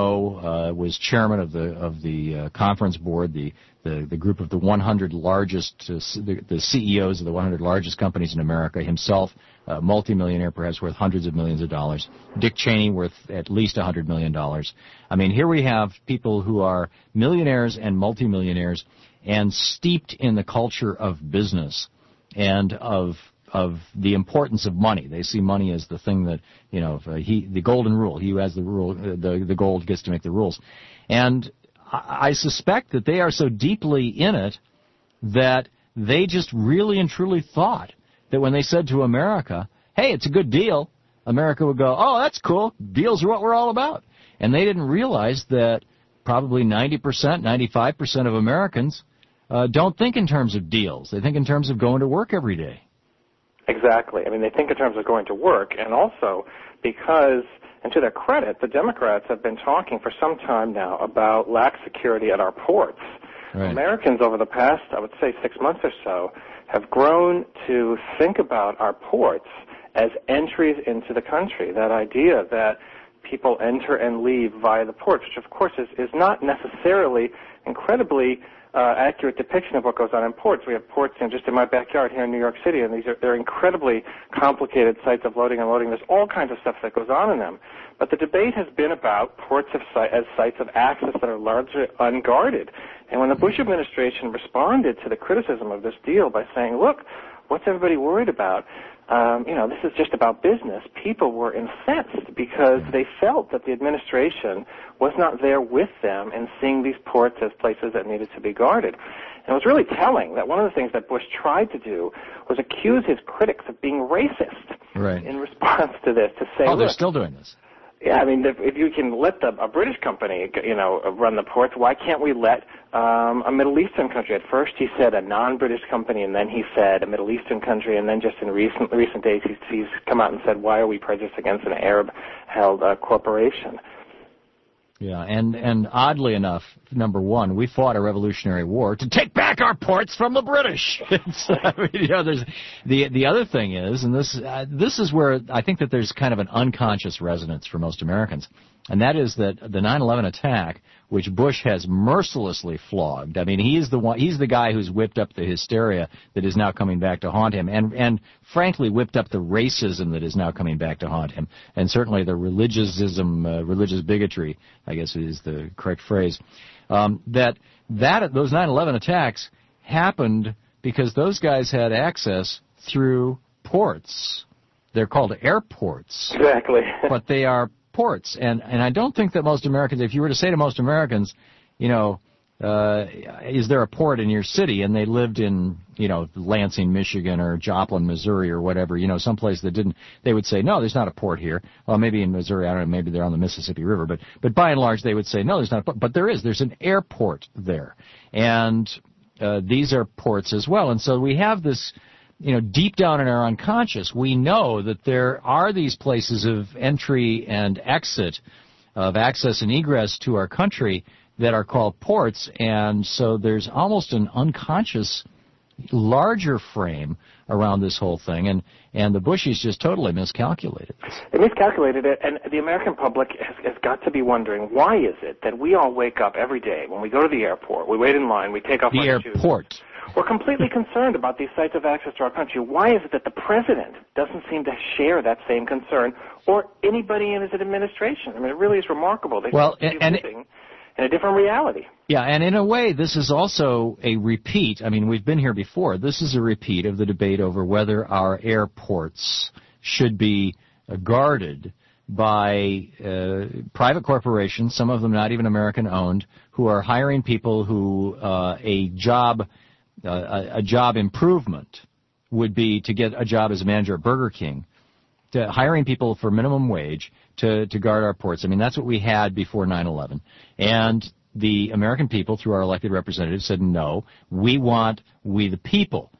Snow was chairman of the conference board, the group of the 100 largest, the CEOs of the 100 largest companies in America. Himself, a multimillionaire, perhaps worth hundreds of millions of dollars. Dick Cheney, worth at least $100 million. I mean, here we have people who are millionaires and multimillionaires and steeped in the culture of business and of the importance of money. They see money as the thing that, you know, the golden rule. He who has the rule, the gold gets to make the rules. And I suspect that they are so deeply in it that they just really and truly thought that when they said to America, hey, it's a good deal, America would go, oh, that's cool. Deals are what we're all about. And they didn't realize that probably 90%, 95% of Americans don't think in terms of deals. They think in terms of going to work every day. Exactly. I mean, they think in terms of going to work, and also because, and to their credit, the Democrats have been talking for some time now about lax security at our ports. Right. Americans over the past, I would say, 6 months or so, have grown to think about our ports as entries into the country. That idea that people enter and leave via the ports, which of course is not necessarily incredibly accurate depiction of what goes on in ports. We have ports just in my backyard here in New York City, and they're incredibly complicated sites of loading and unloading. There's all kinds of stuff that goes on in them. But the debate has been about ports as sites of access that are largely unguarded. And when the Bush administration responded to the criticism of this deal by saying, look, what's everybody worried about? This is just about business. People were incensed because they felt that the administration was not there with them and seeing these ports as places that needed to be guarded. And it was really telling that one of the things that Bush tried to do was accuse his critics of being racist in response to this, to say, they're still doing this. Yeah, I mean, if you can let a British company, run the ports, why can't we let a Middle Eastern country? At first he said a non-British company, and then he said a Middle Eastern country, and then just in recent days he's come out and said, why are we prejudiced against an Arab-held corporation? Yeah, and oddly enough, number one, we fought a Revolutionary War to take back our ports from the British. There's the other thing is, and this is where I think that there's kind of an unconscious resonance for most Americans, and that is that the 9/11 attack, which Bush has mercilessly flogged. I mean, he's the guy who's whipped up the hysteria that is now coming back to haunt him, and frankly whipped up the racism that is now coming back to haunt him, and certainly the religious bigotry, I guess is the correct phrase. Those 9/11 attacks happened because those guys had access through ports. They're called airports. Exactly. But they are ports, and I don't think that most Americans, if you were to say to most Americans, is there a port in your city, and they lived in, Lansing, Michigan, or Joplin, Missouri, or whatever, someplace that didn't, they would say, no, there's not a port here. Well, maybe in Missouri, I don't know, maybe they're on the Mississippi River, but by and large, they would say, no, there's not a port. But there's an airport there, and these are ports as well, and so we have this, deep down in our unconscious, we know that there are these places of entry and exit, of access and egress to our country that are called ports, and so there's almost an unconscious larger frame around this whole thing, and the Bushies just totally miscalculated this. They miscalculated it, and the American public has got to be wondering, why is it that we all wake up every day, when we go to the airport, we wait in line, we take off our shoes. The airport. We're completely concerned about these sites of access to our country. Why is it that the president doesn't seem to share that same concern, or anybody in his administration? I mean, it really is remarkable. They seem to be living in a different reality. Yeah, and in a way, this is also a repeat. I mean, we've been here before. This is a repeat of the debate over whether our airports should be guarded by private corporations, some of them not even American-owned, who are hiring people who a job improvement would be to get a job as a manager at Burger King, to hiring people for minimum wage to guard our ports. I mean, that's what we had before 9/11. And the American people, through our elected representatives, said, no, we the people,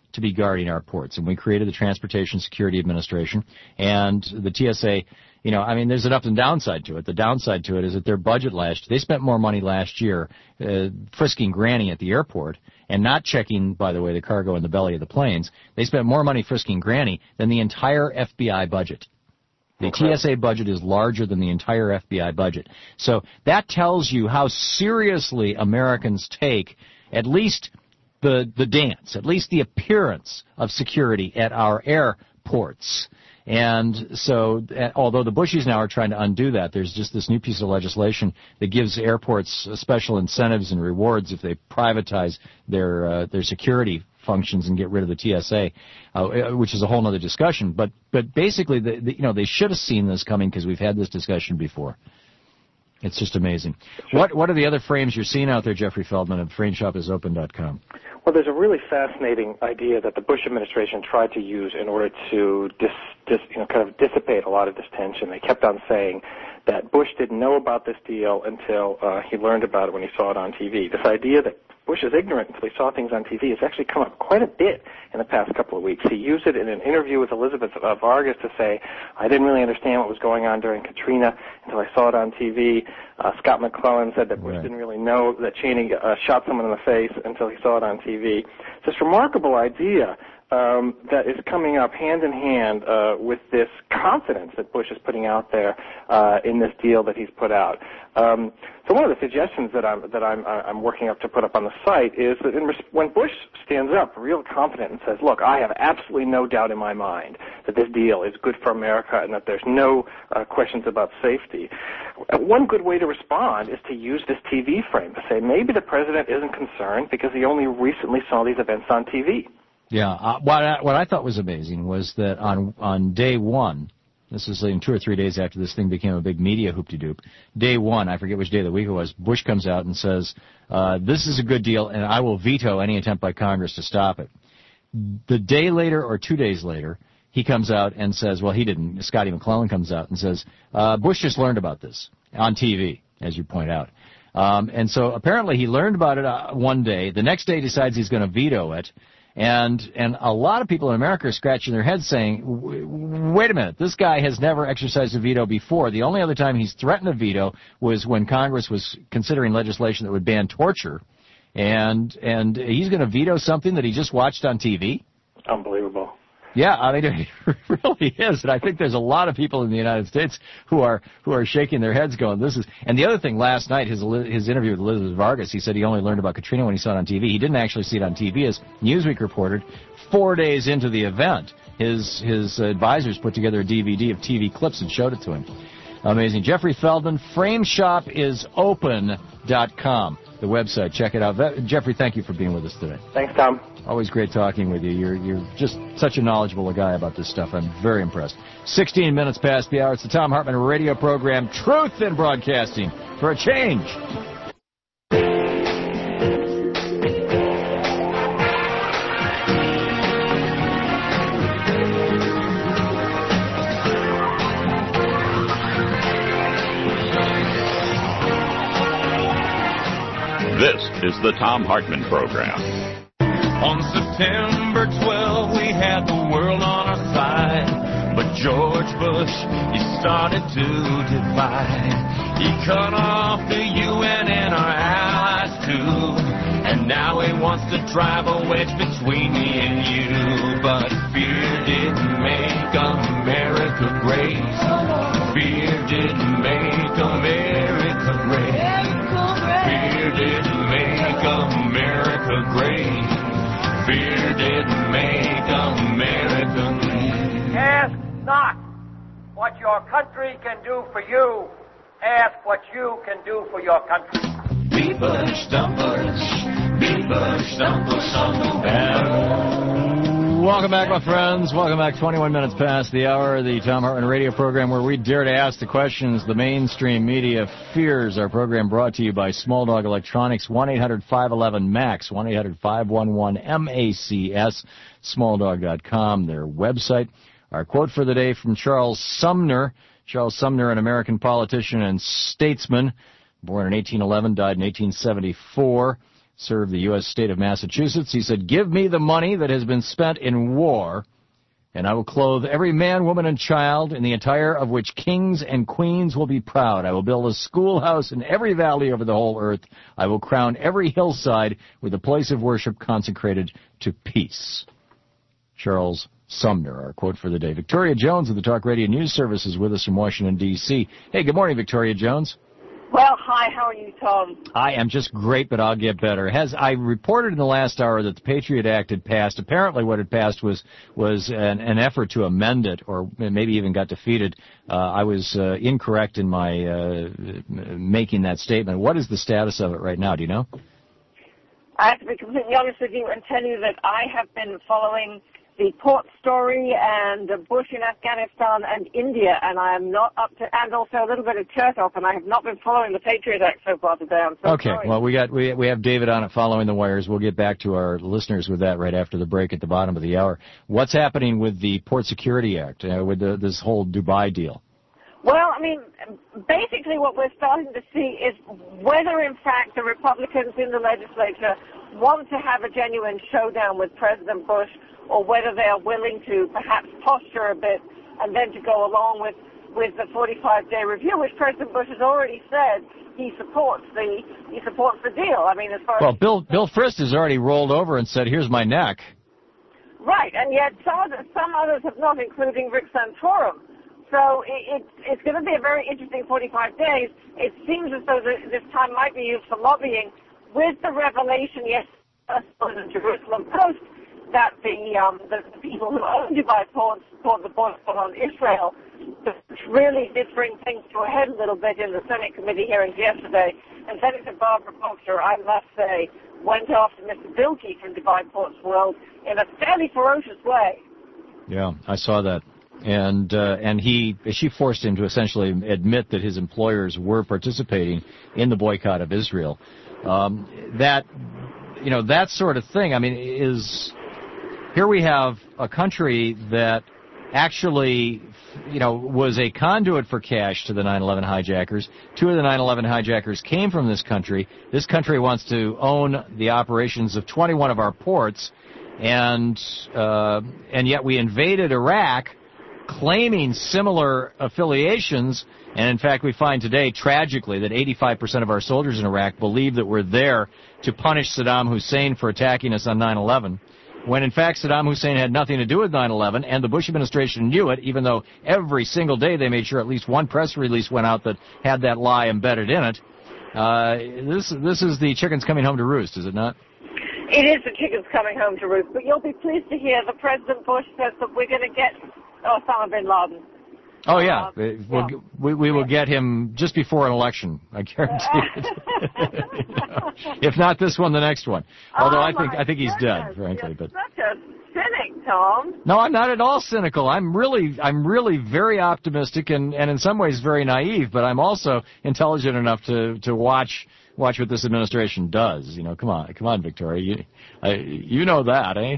to be guarding our ports, and we created the Transportation Security Administration, and the TSA, you know, I mean, there's an up and downside to it. The downside to it is that their budget they spent more money last year frisking Granny at the airport and not checking, by the way, the cargo in the belly of the planes. They spent more money frisking Granny than the entire FBI budget. The TSA budget is larger than the entire FBI budget. So that tells you how seriously Americans take at least the dance, at least the appearance of security at our airports. And so, although the Bushies now are trying to undo that, there's just this new piece of legislation that gives airports special incentives and rewards if they privatize their security functions and get rid of the TSA, which is a whole other discussion. But basically, you know, they should have seen this coming because we've had this discussion before. It's just amazing. What are the other frames you're seeing out there, Jeffrey Feldman, at frameshopisopen.com? Well, there's a really fascinating idea that the Bush administration tried to use in order to kind of dissipate a lot of this tension. They kept on saying that Bush didn't know about this deal until he learned about it when he saw it on TV. This idea that Bush is ignorant until he saw things on TV has actually come up quite a bit in the past couple of weeks. He used it in an interview with Elizabeth Vargas to say, I didn't really understand what was going on during Katrina until I saw it on TV. Scott McClellan said that Bush didn't really know that Cheney shot someone in the face until he saw it on TV. It's this remarkable idea that is coming up hand in hand with this confidence that Bush is putting out there in this deal that he's put out. So one of the suggestions that I'm working up to put up on the site is that when Bush stands up real confident and says, look, I have absolutely no doubt in my mind that this deal is good for America and that there's no questions about safety, one good way to respond is to use this TV frame to say maybe the president isn't concerned because he only recently saw these events on TV. Yeah, what I thought was amazing was that on day one, this is in 2 or 3 days after this thing became a big media hoop-de-doop, day one, I forget which day of the week it was, Bush comes out and says, this is a good deal and I will veto any attempt by Congress to stop it. The day later or 2 days later, he comes out and says, well, he didn't, Scotty McClellan comes out and says, Bush just learned about this on TV, as you point out. And so apparently he learned about it one day. The next day decides he's going to veto it. And a lot of people in America are scratching their heads saying, wait a minute, this guy has never exercised a veto before. The only other time he's threatened a veto was when Congress was considering legislation that would ban torture. And he's going to veto something that he just watched on TV? Unbelievable. Yeah, I mean, it really is. And I think there's a lot of people in the United States who are shaking their heads going, this is... And the other thing, last night, his interview with Elizabeth Vargas, he said he only learned about Katrina when he saw it on TV. He didn't actually see it on TV, as Newsweek reported. 4 days into the event, his advisors put together a DVD of TV clips and showed it to him. Amazing. Jeffrey Feldman, frameshopisopen.com, the website. Check it out. Jeffrey, thank you for being with us today. Thanks, Tom. Always great talking with you. You're just such a knowledgeable guy about this stuff. I'm very impressed. 16 minutes past the hour. It's the Thom Hartmann radio program, Truth in Broadcasting, for a change. This is the Thom Hartmann Program. On September 12, we had the world on our side, but George Bush, he started to divide. He cut off the UN and our allies too, and now he wants to drive a wedge between me and you. But fear didn't make America great. Fear didn't make America great. Fear didn't make America great. Fear didn't make America great. Ask not what your country can do for you. Ask what you can do for your country. Be Bush, dumb Bush. Be Bush, dumb Bush on November. Welcome back, my friends. Welcome back. 21 minutes past the hour, the Thom Hartmann radio program where we dare to ask the questions the mainstream media fears. Our program brought to you by Small Dog Electronics, 1-800-511-MAX, 1-800-511-MACS, smalldog.com, their website. Our quote for the day from Charles Sumner. Charles Sumner, an American politician and statesman, born in 1811, died in 1874. served the U.S. state of Massachusetts. He said, "Give me the money that has been spent in war, and I will clothe every man, woman, and child in the attire of which kings and queens will be proud. I will build a schoolhouse in every valley over the whole earth. I will crown every hillside with a place of worship consecrated to peace." Charles Sumner, our quote for the day. Victoria Jones of the Talk Radio News Service is with us from Washington, D.C. Hey, good morning, Victoria Jones. Well, hi, how are you, Tom? I am just great, but I'll get better. I reported in the last hour that the Patriot Act had passed. Apparently what had passed was an effort to amend it, or maybe even got defeated. I was incorrect in my making that statement. What is the status of it right now? Do you know? I have to be completely honest with you and tell you that I have been following the port story and Bush in Afghanistan and India, and I am not up to, and also a little bit of Chertoff, and I have not been following the Patriot Act so far today. I'm so okay, sorry. Well, we have David on it following the wires. We'll get back to our listeners with that right after the break at the bottom of the hour. What's happening with the Port Security Act, with this whole Dubai deal? Well, I mean, basically what we're starting to see is whether, in fact, the Republicans in the legislature want to have a genuine showdown with President Bush, or whether they are willing to perhaps posture a bit and then to go along with the 45-day review, which President Bush has already said he supports the deal. I mean, as far as Bill Frist has already rolled over and said, "Here's my neck." Right, and yet some others have not, including Rick Santorum. So it's going to be a very interesting 45 days. It seems as though this time might be used for lobbying, with the revelation, yes, in the Jerusalem Post, that the people who own Dubai Port support the boycott on Israel, which really did bring things to a head a little bit in the Senate committee hearings yesterday. And Senator Barbara Boxer, I must say, went after Mr. Bilkey from Dubai Ports World in a fairly ferocious way. Yeah, I saw that. And she forced him to essentially admit that his employers were participating in the boycott of Israel. That sort of thing, I mean, here we have a country that actually, was a conduit for cash to the 9/11 hijackers. 2 of the 9/11 hijackers came from this country. This country wants to own the operations of 21 of our ports, and yet we invaded Iraq, claiming similar affiliations. And in fact, we find today, tragically, that 85% of our soldiers in Iraq believe that we're there to punish Saddam Hussein for attacking us on 9/11. When in fact Saddam Hussein had nothing to do with 9/11, and the Bush administration knew it, even though every single day they made sure at least one press release went out that had that lie embedded in it. This is the chickens coming home to roost, is it not? It is the chickens coming home to roost, but you'll be pleased to hear that President Bush says that we're going to get Osama bin Laden. Oh, yeah. We will get him just before an election, I guarantee it. If not this one, the next one. Although I think he's dead, frankly. You're such a cynic, Tom. No, I'm not at all cynical. I'm really very optimistic and in some ways very naive, but I'm also intelligent enough to watch what this administration does. Come on, Victoria. You know that, eh?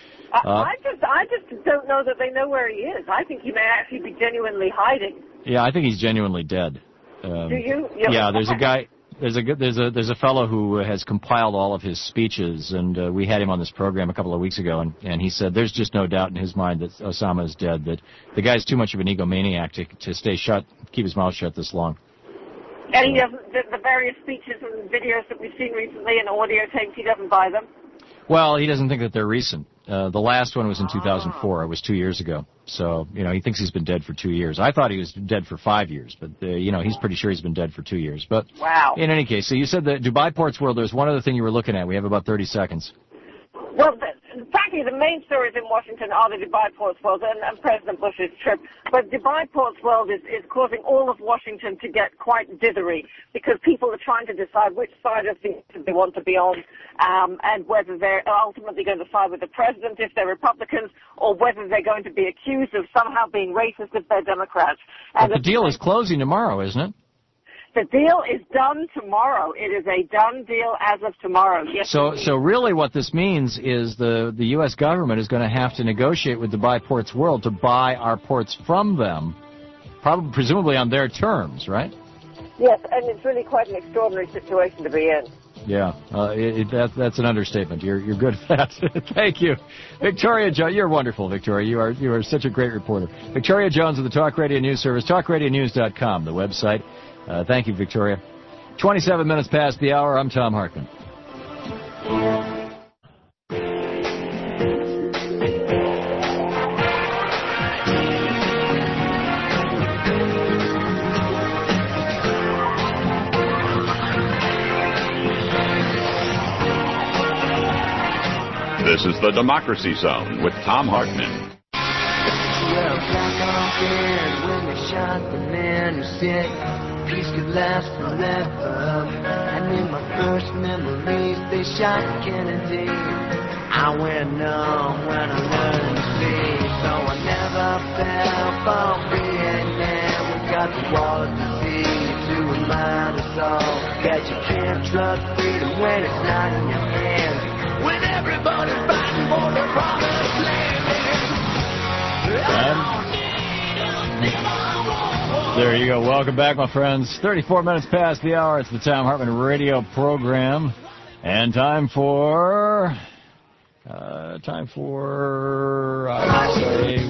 I just don't know that they know where he is. I think he may actually be genuinely hiding. Yeah, I think he's genuinely dead. Do you? Yeah, there's a guy. There's a fellow who has compiled all of his speeches, and we had him on this program a couple of weeks ago, and he said there's just no doubt in his mind that Osama is dead. That the guy's too much of an egomaniac to stay shut, keep his mouth shut this long. And he doesn't. The various speeches and videos that we've seen recently and audio tapes, he doesn't buy them. Well, he doesn't think that they're recent. The last one was in 2004. It was 2 years ago. So, he thinks he's been dead for 2 years. I thought he was dead for 5 years, but, he's pretty sure he's been dead for 2 years. But wow. In any case, so you said that Dubai Ports World, there's one other thing you were looking at. We have about 30 seconds. Well, frankly, the main stories in Washington are the Dubai Ports World and President Bush's trip. But Dubai Ports World is causing all of Washington to get quite dithery because people are trying to decide which side of the they want to be on, and whether they're ultimately going to side with the president if they're Republicans, or whether they're going to be accused of somehow being racist if they're Democrats. But the deal is closing tomorrow, isn't it? The deal is done tomorrow. It is a done deal as of tomorrow. Yes. So really what this means is the U.S. government is going to have to negotiate with Dubai Ports World to buy our ports from them, presumably on their terms, right? Yes, and it's really quite an extraordinary situation to be in. Yeah, that's an understatement. You're good at that. Thank you, Victoria Jones. You're wonderful, Victoria. You are such a great reporter. Victoria Jones of the Talk Radio News Service, talkradionews.com, the website. Thank you, Victoria. 27 minutes past the hour. I'm Tom Hartman. This is the Democracy Zone with Tom Hartman. Well, back on dead when they shot the man who said peace could last forever. And in my first memories, they shot Kennedy. I went numb when I learned to see, so I never fell for Vietnam. We got the wall of disease to remind us all that you can't trust freedom when it's not in your hands. When everybody's fighting for the promised land. There you go. Welcome back, my friends. 34 minutes past the hour. It's the Tom Hartman radio program. And time for... I hate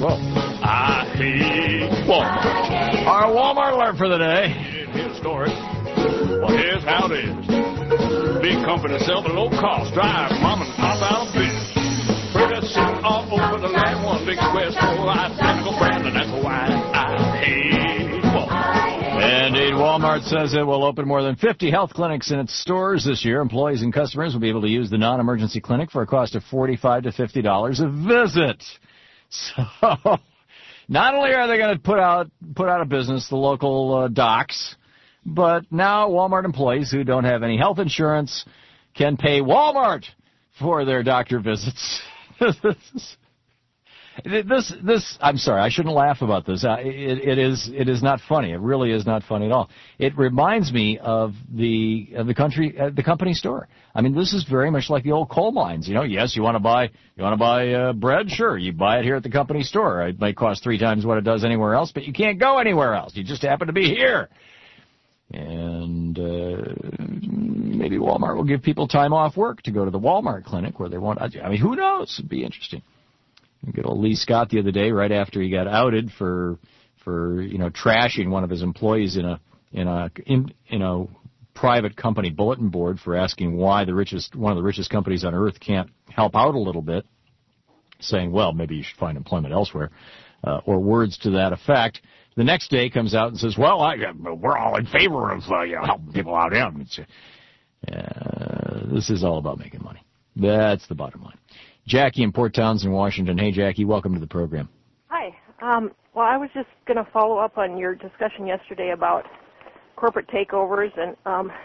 Walmart. Our Walmart alert for the day. Here's the story. Well, here's how it is. Big company sell at low cost. Drive mom and pop out of business. Pretty soon all over the land. One big square store. Identical brand, and that's why I hate Walmart. Indeed, Walmart says it will open more than 50 health clinics in its stores this year. Employees and customers will be able to use the non-emergency clinic for a cost of $45 to $50 a visit. So, not only are they going to put out of business the local docs, but now Walmart employees who don't have any health insurance can pay Walmart for their doctor visits. This, I'm sorry, I shouldn't laugh about this. It is not funny. It really is not funny at all. It reminds me of the company store. I mean, this is very much like the old coal mines. You know, yes, you want to buy bread, sure, you buy it here at the company store. It might cost 3 times what it does anywhere else, but you can't go anywhere else. You just happen to be here. And maybe Walmart will give people time off work to go to the Walmart clinic where they want. I mean, who knows? It'd be interesting. Good old Lee Scott the other day, right after he got outed for trashing one of his employees in a private company bulletin board for asking why one of the richest companies on earth can't help out a little bit, saying, well, maybe you should find employment elsewhere, or words to that effect. The next day comes out and says, well, we're all in favor of helping people out. Yeah, this is all about making money. That's the bottom line. Jackie in Port Townsend, Washington. Hey, Jackie, welcome to the program. Hi. Well, I was just going to follow up on your discussion yesterday about corporate takeovers, and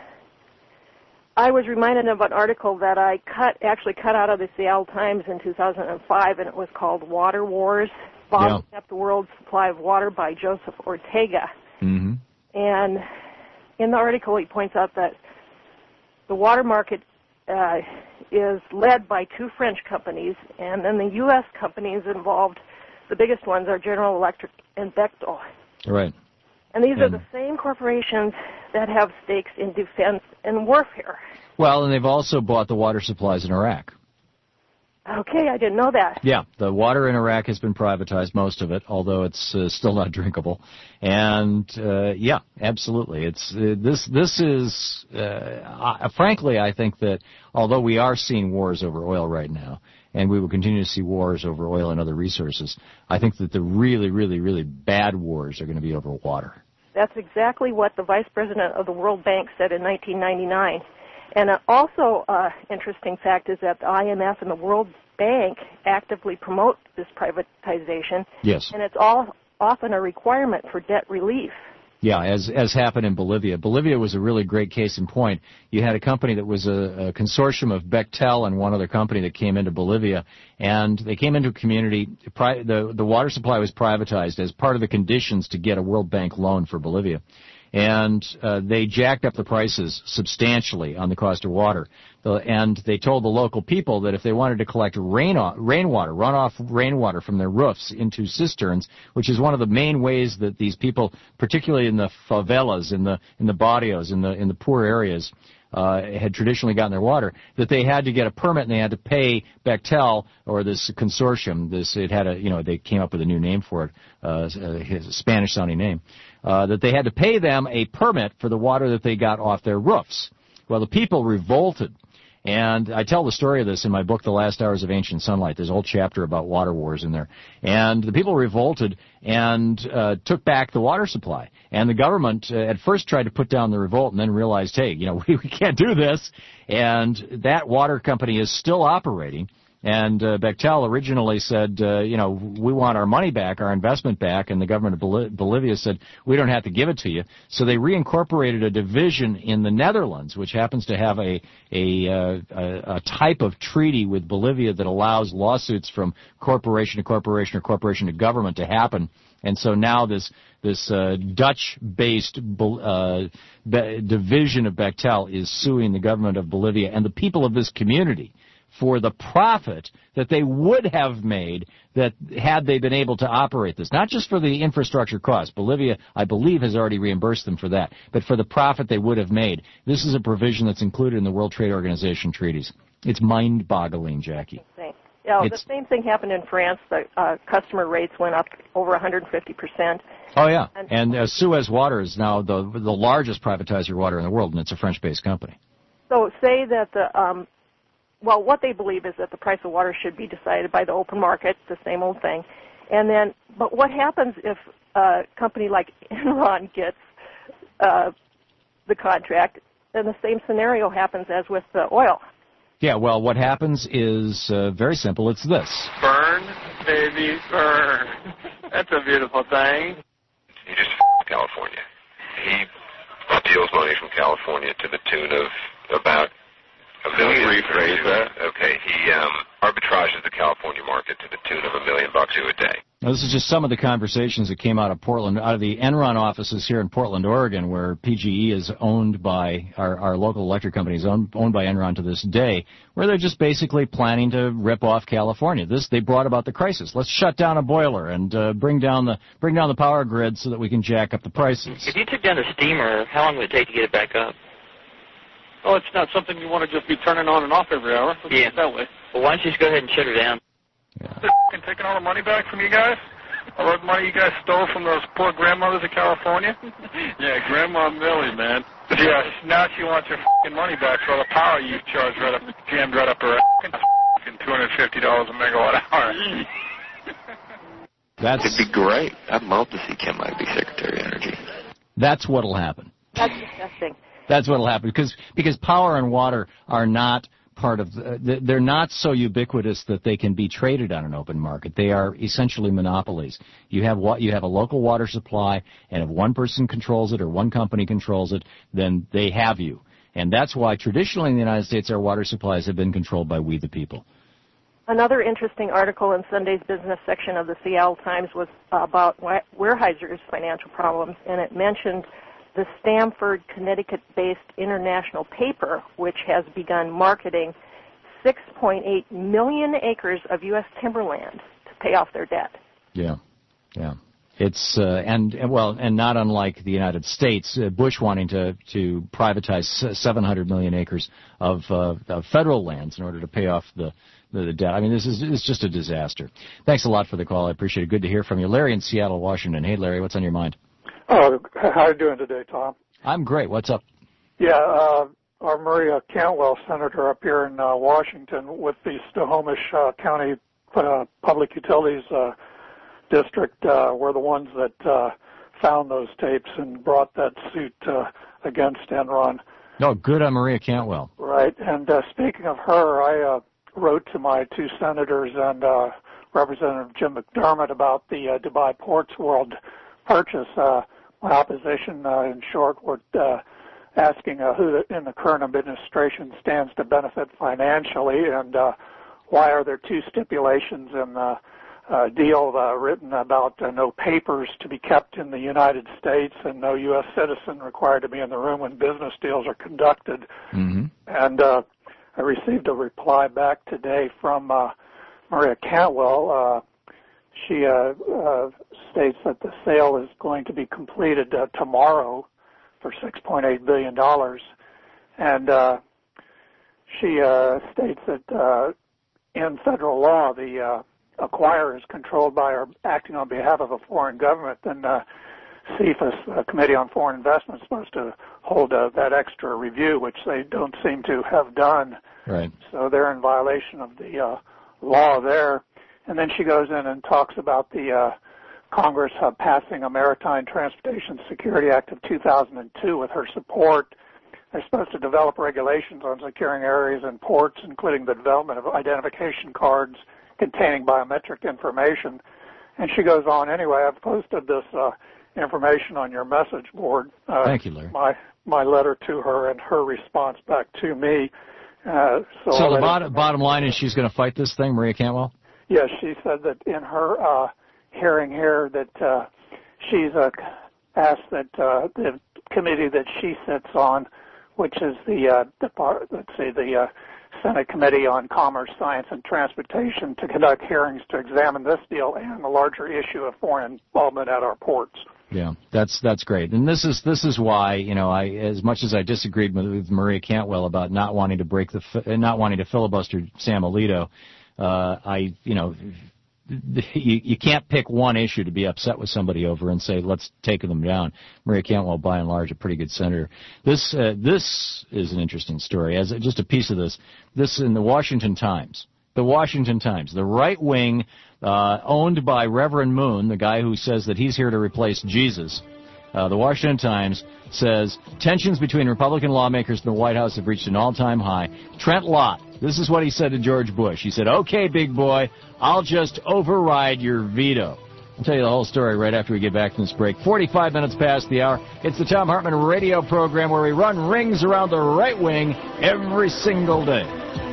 I was reminded of an article that I actually cut out of the Seattle Times in 2005, and it was called Water Wars, Bottling Up the World's Supply of Water by Joseph Ortega. Mm-hmm. And in the article, he points out that the water market is led by 2 French companies, and then the U.S. companies involved, the biggest ones are General Electric and Bechtel. Right. And these are the same corporations that have stakes in defense and warfare. Well, and they've also bought the water supplies in Iraq. Okay, I didn't know that. Yeah, the water in Iraq has been privatized, most of it, although it's still not drinkable. And yeah, absolutely, it's this is frankly, I think that although we are seeing wars over oil right now, and we will continue to see wars over oil and other resources, I think that the really, really, really bad wars are going to be over water. That's exactly what the vice president of the World Bank said in 1999. And also interesting fact is that the IMF and the World Bank actively promote this privatization. Yes. And it's often a requirement for debt relief. Yeah, as happened in Bolivia. Bolivia was a really great case in point. You had a company that was a consortium of Bechtel and one other company that came into Bolivia, and they came into a community. The water supply was privatized as part of the conditions to get a World Bank loan for Bolivia. And they jacked up the prices substantially on the cost of water. And they told the local people that if they wanted to collect rainwater, runoff rainwater from their roofs into cisterns, which is one of the main ways that these people, particularly in the favelas, in the barrios, in the poor areas, had traditionally gotten their water, that they had to get a permit and they had to pay Bechtel or this consortium. They came up with a new name for it, his Spanish-sounding name, that they had to pay them a permit for the water that they got off their roofs. Well, the people revolted. And I tell the story of this in my book, The Last Hours of Ancient Sunlight. There's a whole chapter about water wars in there. And the people revolted and took back the water supply. And the government at first tried to put down the revolt and then realized, hey, we can't do this. And that water company is still operating. And Bechtel originally said, we want our money back, our investment back, and the government of Bolivia said, we don't have to give it to you. So they reincorporated a division in the Netherlands, which happens to have a type of treaty with Bolivia that allows lawsuits from corporation to corporation or corporation to government to happen. And so now this Dutch-based division of Bechtel is suing the government of Bolivia and the people of this community for the profit that they would have made that had they been able to operate this. Not just for the infrastructure cost. Bolivia, I believe, has already reimbursed them for that. But for the profit they would have made. This is a provision that's included in the World Trade Organization treaties. It's mind-boggling, Jackie. Yeah, the same thing happened in France. The customer rates went up over 150%. Oh, yeah. And Suez Water is now the largest privatizer of water in the world, and it's a French-based company. So say that what they believe is that the price of water should be decided by the open market, the same old thing. But what happens if a company like Enron gets the contract? Then the same scenario happens as with the oil. Yeah, well, what happens is very simple. It's this. Burn, baby, burn. That's a beautiful thing. He just California. He steals money from California to the tune of about $1 million. Can you rephrase that? Okay, he arbitrages the California market to the tune of $1 million a day. Now, this is just some of the conversations that came out of Portland, out of the Enron offices here in Portland, Oregon, where PGE is owned by our local electric company is owned by Enron to this day, where they're just basically planning to rip off California. They brought about the crisis. Let's shut down a boiler and bring down the power grid so that we can jack up the prices. If you took down the steamer, how long would it take to get it back up? Oh, it's not something you want to just be turning on and off every hour. Let's yeah. That way. Well, why don't you just go ahead and shut her down? Yeah. They're taking all the money back from you guys? All that money you guys stole from those poor grandmothers of California? Yeah, Grandma Millie, man. Yeah, now she wants her money back for all the power you charged jammed right up her $250 a megawatt hour. It'd be great. I'd love to see Kim Ivey Secretary of Energy. That's what'll happen. That's disgusting. That's what'll happen because power and water are not part of they're not so ubiquitous that they can be traded on an open market. They are essentially monopolies. You have a local water supply, and if one person controls it or one company controls it, then they have you. And that's why traditionally in the United States our water supplies have been controlled by we the people. Another interesting article in Sunday's business section of the Seattle Times was about Weyerhaeuser's financial problems, and it mentioned the Stamford, Connecticut-based international paper, which has begun marketing 6.8 million acres of U.S. timberland to pay off their debt. Yeah. It's and not unlike the United States, Bush wanting to privatize 700 million acres of federal lands in order to pay off the debt. I mean, it's just a disaster. Thanks a lot for the call. I appreciate it. Good to hear from you, Larry in Seattle, Washington. Hey, Larry, what's on your mind? How are you doing today, Tom? I'm great. What's up? Yeah, our Maria Cantwell, senator up here in Washington with the Snohomish County Public Utilities District were the ones that found those tapes and brought that suit against Enron. No, good on Maria Cantwell. Right, and speaking of her, I wrote to my two senators and Representative Jim McDermott about the Dubai Ports World purchase. My opposition, in short, were asking who in the current administration stands to benefit financially, and why are there two stipulations in the deal written about no papers to be kept in the United States and no U.S. citizen required to be in the room when business deals are conducted. Mm-hmm. And I received a reply back today from Maria Cantwell. She states that the sale is going to be completed tomorrow for $6.8 billion. And she states that in federal law, the acquirer is controlled by or acting on behalf of a foreign government, then CFIUS, Committee on Foreign Investment, is supposed to hold that extra review, which they don't seem to have done. Right. So they're in violation of the law there. And then she goes in and talks about the Congress passing a Maritime Transportation Security Act of 2002 with her support. They're supposed to develop regulations on securing areas and ports, including the development of identification cards containing biometric information. And she goes on anyway. I've posted this information on your message board. Thank you, Larry. My letter to her and her response back to me. So the bottom line is she's going to fight this thing, Maria Cantwell? Yes, she said that in her hearing here that she's asked that the committee that she sits on, which is the Senate Committee on Commerce, Science, and Transportation, to conduct hearings to examine this deal and the larger issue of foreign involvement at our ports. Yeah, that's great, and this is why, you know, I, as much as I disagreed with Maria Cantwell about not wanting to filibuster Sam Alito, you can't pick one issue to be upset with somebody over and say let's take them down. Maria Cantwell, by and large, a pretty good senator. This is an interesting story. As just a piece of this in the Washington Times. The Washington Times, the right wing, owned by Reverend Moon, the guy who says that he's here to replace Jesus. The Washington Times says tensions between Republican lawmakers in the White House have reached an all-time high. Trent Lott, this is what he said to George Bush. He said, "Okay, big boy, I'll just override your veto." I'll tell you the whole story right after we get back from this break. 45 minutes past the hour. It's the Thom Hartmann radio program where we run rings around the right wing every single day.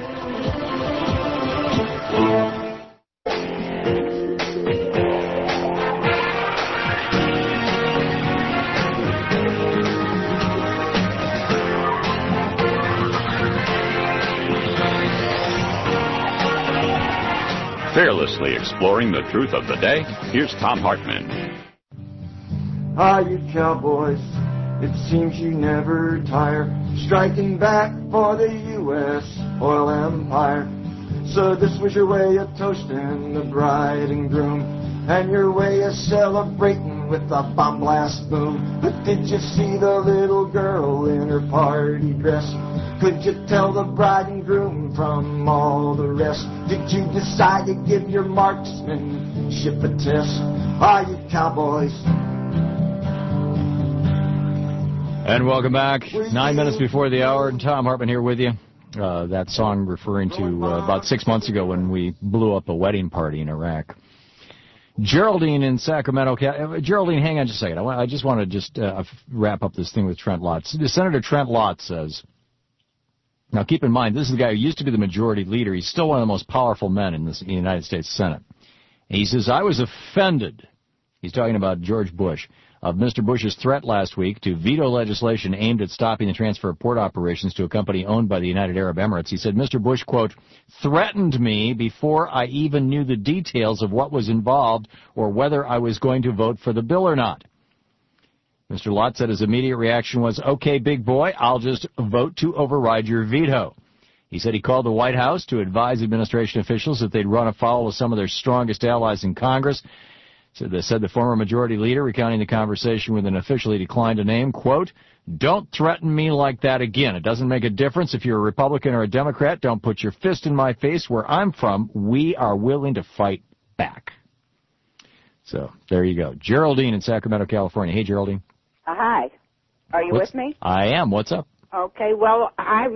Fearlessly exploring the truth of the day, here's Thom Hartmann. Ah, you cowboys, it seems you never tire, striking back for the U.S. oil empire. So this was your way of toasting the bride and groom, and your way of celebrating with a bomb blast boom. But did you see the little girl in her party dress? Could you tell the bride and groom from all the rest? Did you decide to give your marksmanship a test? Are you cowboys? And welcome back. 9 minutes before the hour, and Thom Hartmann here with you. That song referring to about 6 months ago when we blew up a wedding party in Iraq. Geraldine in Sacramento. Geraldine, hang on just a second. I just want to wrap up this thing with Trent Lott. Senator Trent Lott says, now keep in mind, this is the guy who used to be the majority leader. He's still one of the most powerful men in the United States Senate. And he says, I was offended. He's talking about George Bush, of Mr. Bush's threat last week to veto legislation aimed at stopping the transfer of port operations to a company owned by the United Arab Emirates. He said, Mr. Bush, quote, threatened me before I even knew the details of what was involved or whether I was going to vote for the bill or not. Mr. Lott said his immediate reaction was, okay, big boy, I'll just vote to override your veto. He said he called the White House to advise administration officials that they'd run afoul of some of their strongest allies in Congress. So they said the former majority leader, recounting the conversation with an official he declined to name, quote, don't threaten me like that again. It doesn't make a difference if you're a Republican or a Democrat. Don't put your fist in my face. Where I'm from, we are willing to fight back. So there you go. Geraldine in Sacramento, California. Hey, Geraldine. Hi. Are you with me? I am. What's up? Okay, well,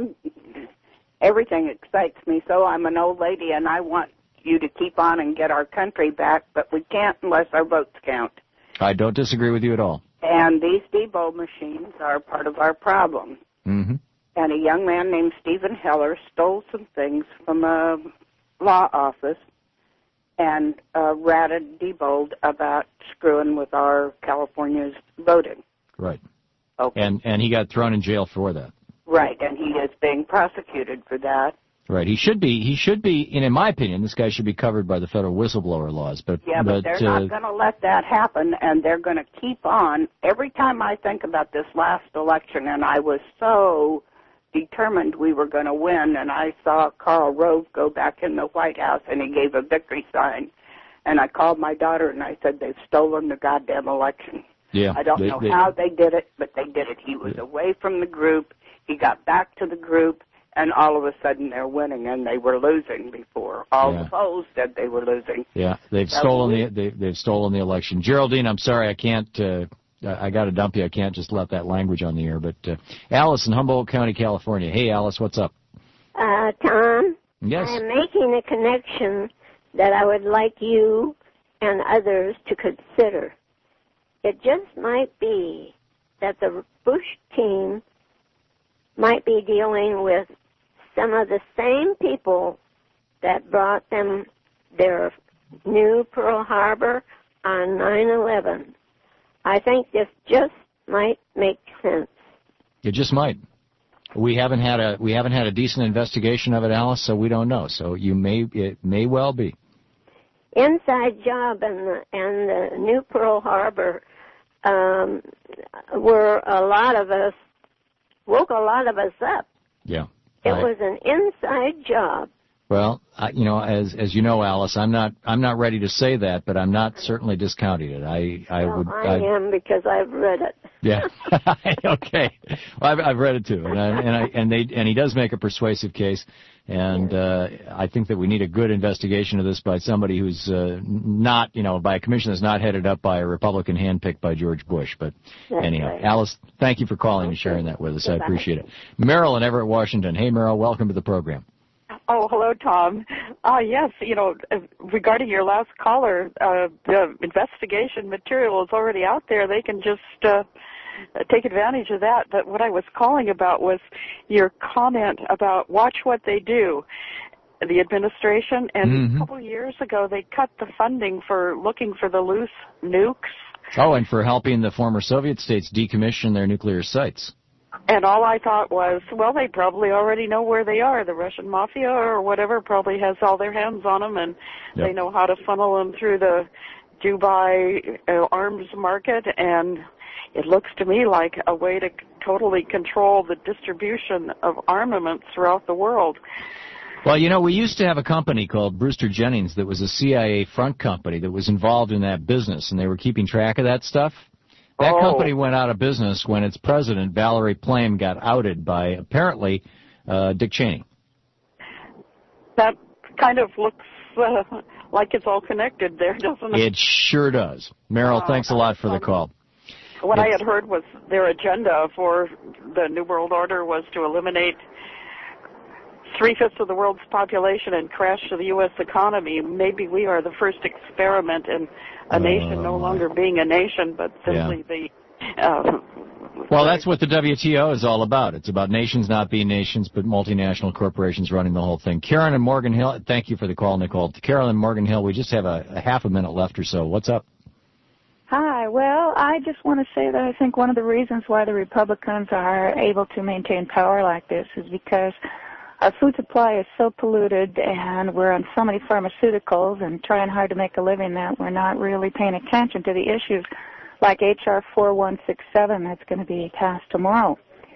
everything excites me, so I'm an old lady, and I want you to keep on and get our country back, but we can't unless our votes count. I don't disagree with you at all. And these Debo machines are part of our problem. Mm-hmm. And a young man named Stephen Heller stole some things from a law office and ratted Diebold about screwing with our California's voting. Right. Okay. And he got thrown in jail for that. Right, and he is being prosecuted for that. Right. He should be, in my opinion, this guy should be covered by the federal whistleblower laws. But they're not going to let that happen, and they're going to keep on. Every time I think about this last election, and I was so determined we were going to win, and I saw Karl Rove go back in the White House, and he gave a victory sign. And I called my daughter, and I said, they've stolen the goddamn election. Yeah, I don't know how they did it, but they did it. He was away from the group. He got back to the group, and all of a sudden they're winning, and they were losing before. All the polls said they were losing. Yeah, they've stolen the election. Geraldine, I'm sorry, I can't. I got to dump you. I can't just let that language on the air. But Alice in Humboldt County, California. Hey, Alice, what's up? Tom. Yes. I'm making a connection that I would like you and others to consider. It just might be that the Bush team might be dealing with some of the same people that brought them their new Pearl Harbor on 9/11. I think this just might make sense. It just might. We haven't had a decent investigation of it, Alice, so we don't know. So it may well be. Inside job and the new Pearl Harbor woke a lot of us up. Yeah. It was an inside job. Well, as you know, Alice, I'm not ready to say that, but I'm not certainly discounting it. I am because I've read it. Yeah. Okay. Well, I've read it too, and he does make a persuasive case, and I think that we need a good investigation of this by somebody who's not, by a commission that's not headed up by a Republican handpicked by George Bush. But anyhow, right. Alice, thank you for calling and sharing that with us. I appreciate it. Meryl in Everett, Washington. Hey, Meryl, welcome to the program. Oh, hello, Tom. Yes, regarding your last caller, the investigation material is already out there. They can just take advantage of that. But what I was calling about was your comment about watch what they do, the administration. And a couple of years ago, they cut the funding for looking for the loose nukes. Oh, and for helping the former Soviet states decommission their nuclear sites. And all I thought was, well, they probably already know where they are. The Russian mafia or whatever probably has all their hands on them, and they know how to funnel them through the Dubai arms market. And it looks to me like a way to totally control the distribution of armaments throughout the world. Well, we used to have a company called Brewster Jennings that was a CIA front company that was involved in that business, and they were keeping track of that stuff. That company went out of business when its president, Valerie Plame, got outed by, apparently, Dick Cheney. That kind of looks like it's all connected there, doesn't it? It sure does. Meryl, thanks a lot for the call. What I had heard was their agenda for the New World Order was to eliminate 3/5 of the world's population and crash the U.S. economy. Maybe we are the first experiment in a nation no longer being a nation, but simply the... Well, that's what the WTO is all about. It's about nations not being nations, but multinational corporations running the whole thing. Karen in Morgan Hill, thank you for the call, Nicole. Karen in Morgan Hill, we just have a half a minute left or so. What's up? Hi. Well, I just want to say that I think one of the reasons why the Republicans are able to maintain power like this is because our food supply is so polluted, and we're on so many pharmaceuticals and trying hard to make a living that we're not really paying attention to the issues like H.R. 4167 that's going to be passed tomorrow.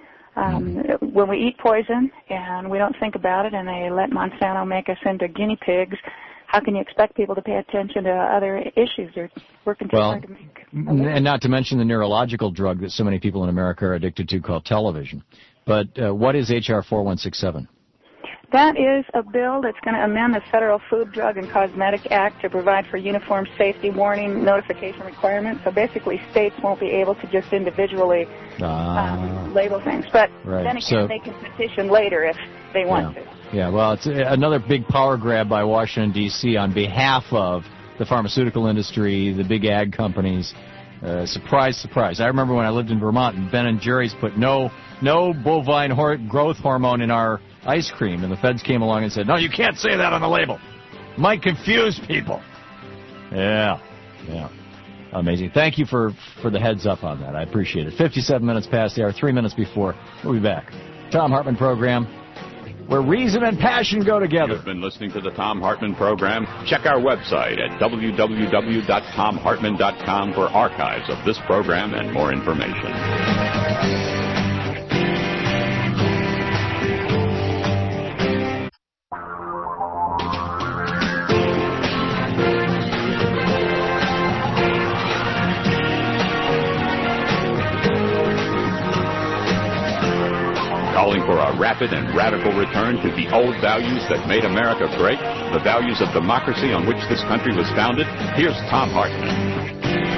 When we eat poison and we don't think about it and they let Monsanto make us into guinea pigs, how can you expect people to pay attention to other issues? They're working too hard to make a living. And not to mention the neurological drug that so many people in America are addicted to called television. But what is H.R. 4167? That is a bill that's going to amend the Federal Food, Drug, and Cosmetic Act to provide for uniform safety warning notification requirements. So basically, states won't be able to just individually label things. But then again, they can petition later if they want to. Yeah, well, it's another big power grab by Washington, D.C. on behalf of the pharmaceutical industry, the big ag companies. Surprise, surprise. I remember when I lived in Vermont, and Ben and Jerry's put no bovine growth hormone in our ice cream, and the feds came along and said, no, you can't say that on the label. Might confuse people. Yeah. Amazing. Thank you for the heads up on that. I appreciate it. 57 minutes past the hour, 3 minutes before. We'll be back. Thom Hartmann program, where reason and passion go together. You've been listening to the Thom Hartmann program. Check our website at www.thomhartmann.com for archives of this program and more information. rapid and radical return to the old values that made America great, the values of democracy on which this country was founded, here's Thom Hartmann.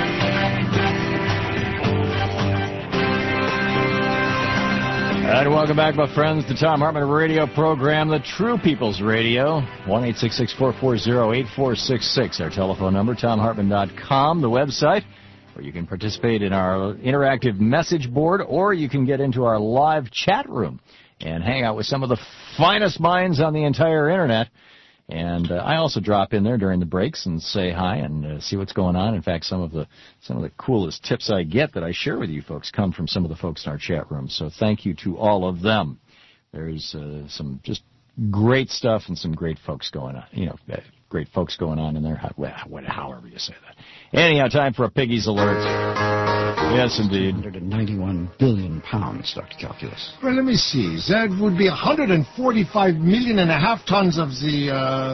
And welcome back, my friends, to Thom Hartmann radio program, The True People's Radio, 1-866-440-8466, our telephone number, ThomHartmann.com, the website, where you can participate in our interactive message board, or you can get into our live chat room and hang out with some of the finest minds on the entire Internet. And I also drop in there during the breaks and say hi and see what's going on. In fact, some of the coolest tips I get that I share with you folks come from some of the folks in our chat room. So thank you to all of them. There's some just great stuff and some great folks going on. Great folks going on in there. However you say that. Anyhow, time for a Piggy's Alert. Yes, indeed. 191 billion pounds, Dr. Calculus. Well, let me see. That would be 145.5 million tons of the...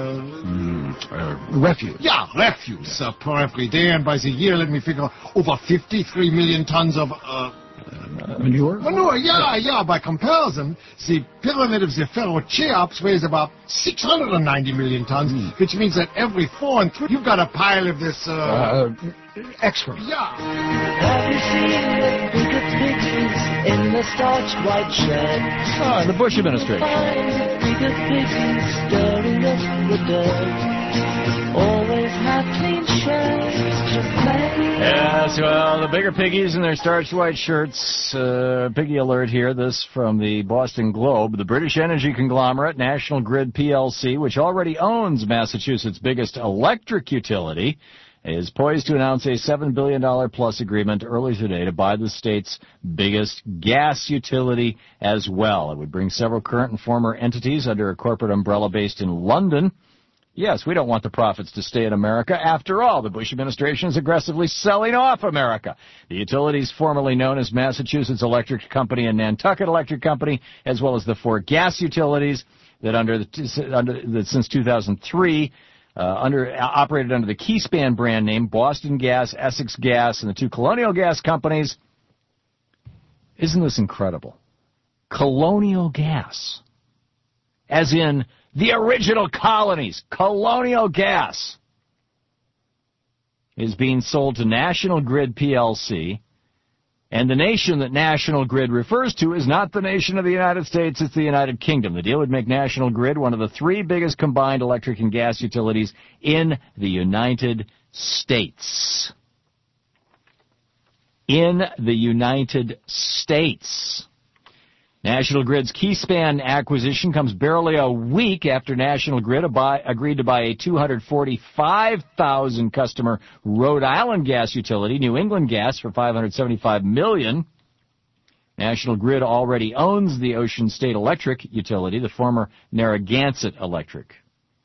refuse. Yeah, refuse per every day. And by the year, let me figure, over 53 million tons of... manure? Manure, yeah. By comparison, the pyramid of the Pharaoh Cheops weighs about 690 million tons, which means that every 4 and 3, you've got a pile of this... excrement. Yeah. Have you seen the bigger piggies in the starched white shirt? The Bush administration. The bigger piggies stirring up the dirt. Always have clean shirts to play. Yes, well, the bigger piggies in their starched white shirts. Piggy alert here. This from the Boston Globe. The British energy conglomerate National Grid PLC, which already owns Massachusetts' biggest electric utility, is poised to announce a $7 billion plus agreement early today to buy the state's biggest gas utility as well. It would bring several current and former entities under a corporate umbrella based in London. Yes, we don't want the profits to stay in America. After all, the Bush administration is aggressively selling off America. The utilities formerly known as Massachusetts Electric Company and Nantucket Electric Company, as well as the 4 gas utilities that since 2003 operated under the Keyspan brand name, Boston Gas, Essex Gas, and the 2 Colonial Gas companies. Isn't this incredible? Colonial Gas. As in the original colonies. Colonial Gas is being sold to National Grid PLC, and the nation that National Grid refers to is not the nation of the United States, it's the United Kingdom. The deal would make National Grid one of the 3 biggest combined electric and gas utilities in the United States. In the United States. National Grid's Keyspan acquisition comes barely a week after National Grid agreed to buy a 245,000 customer Rhode Island gas utility, New England Gas, for $575 million. National Grid already owns the Ocean State Electric utility, the former Narragansett Electric.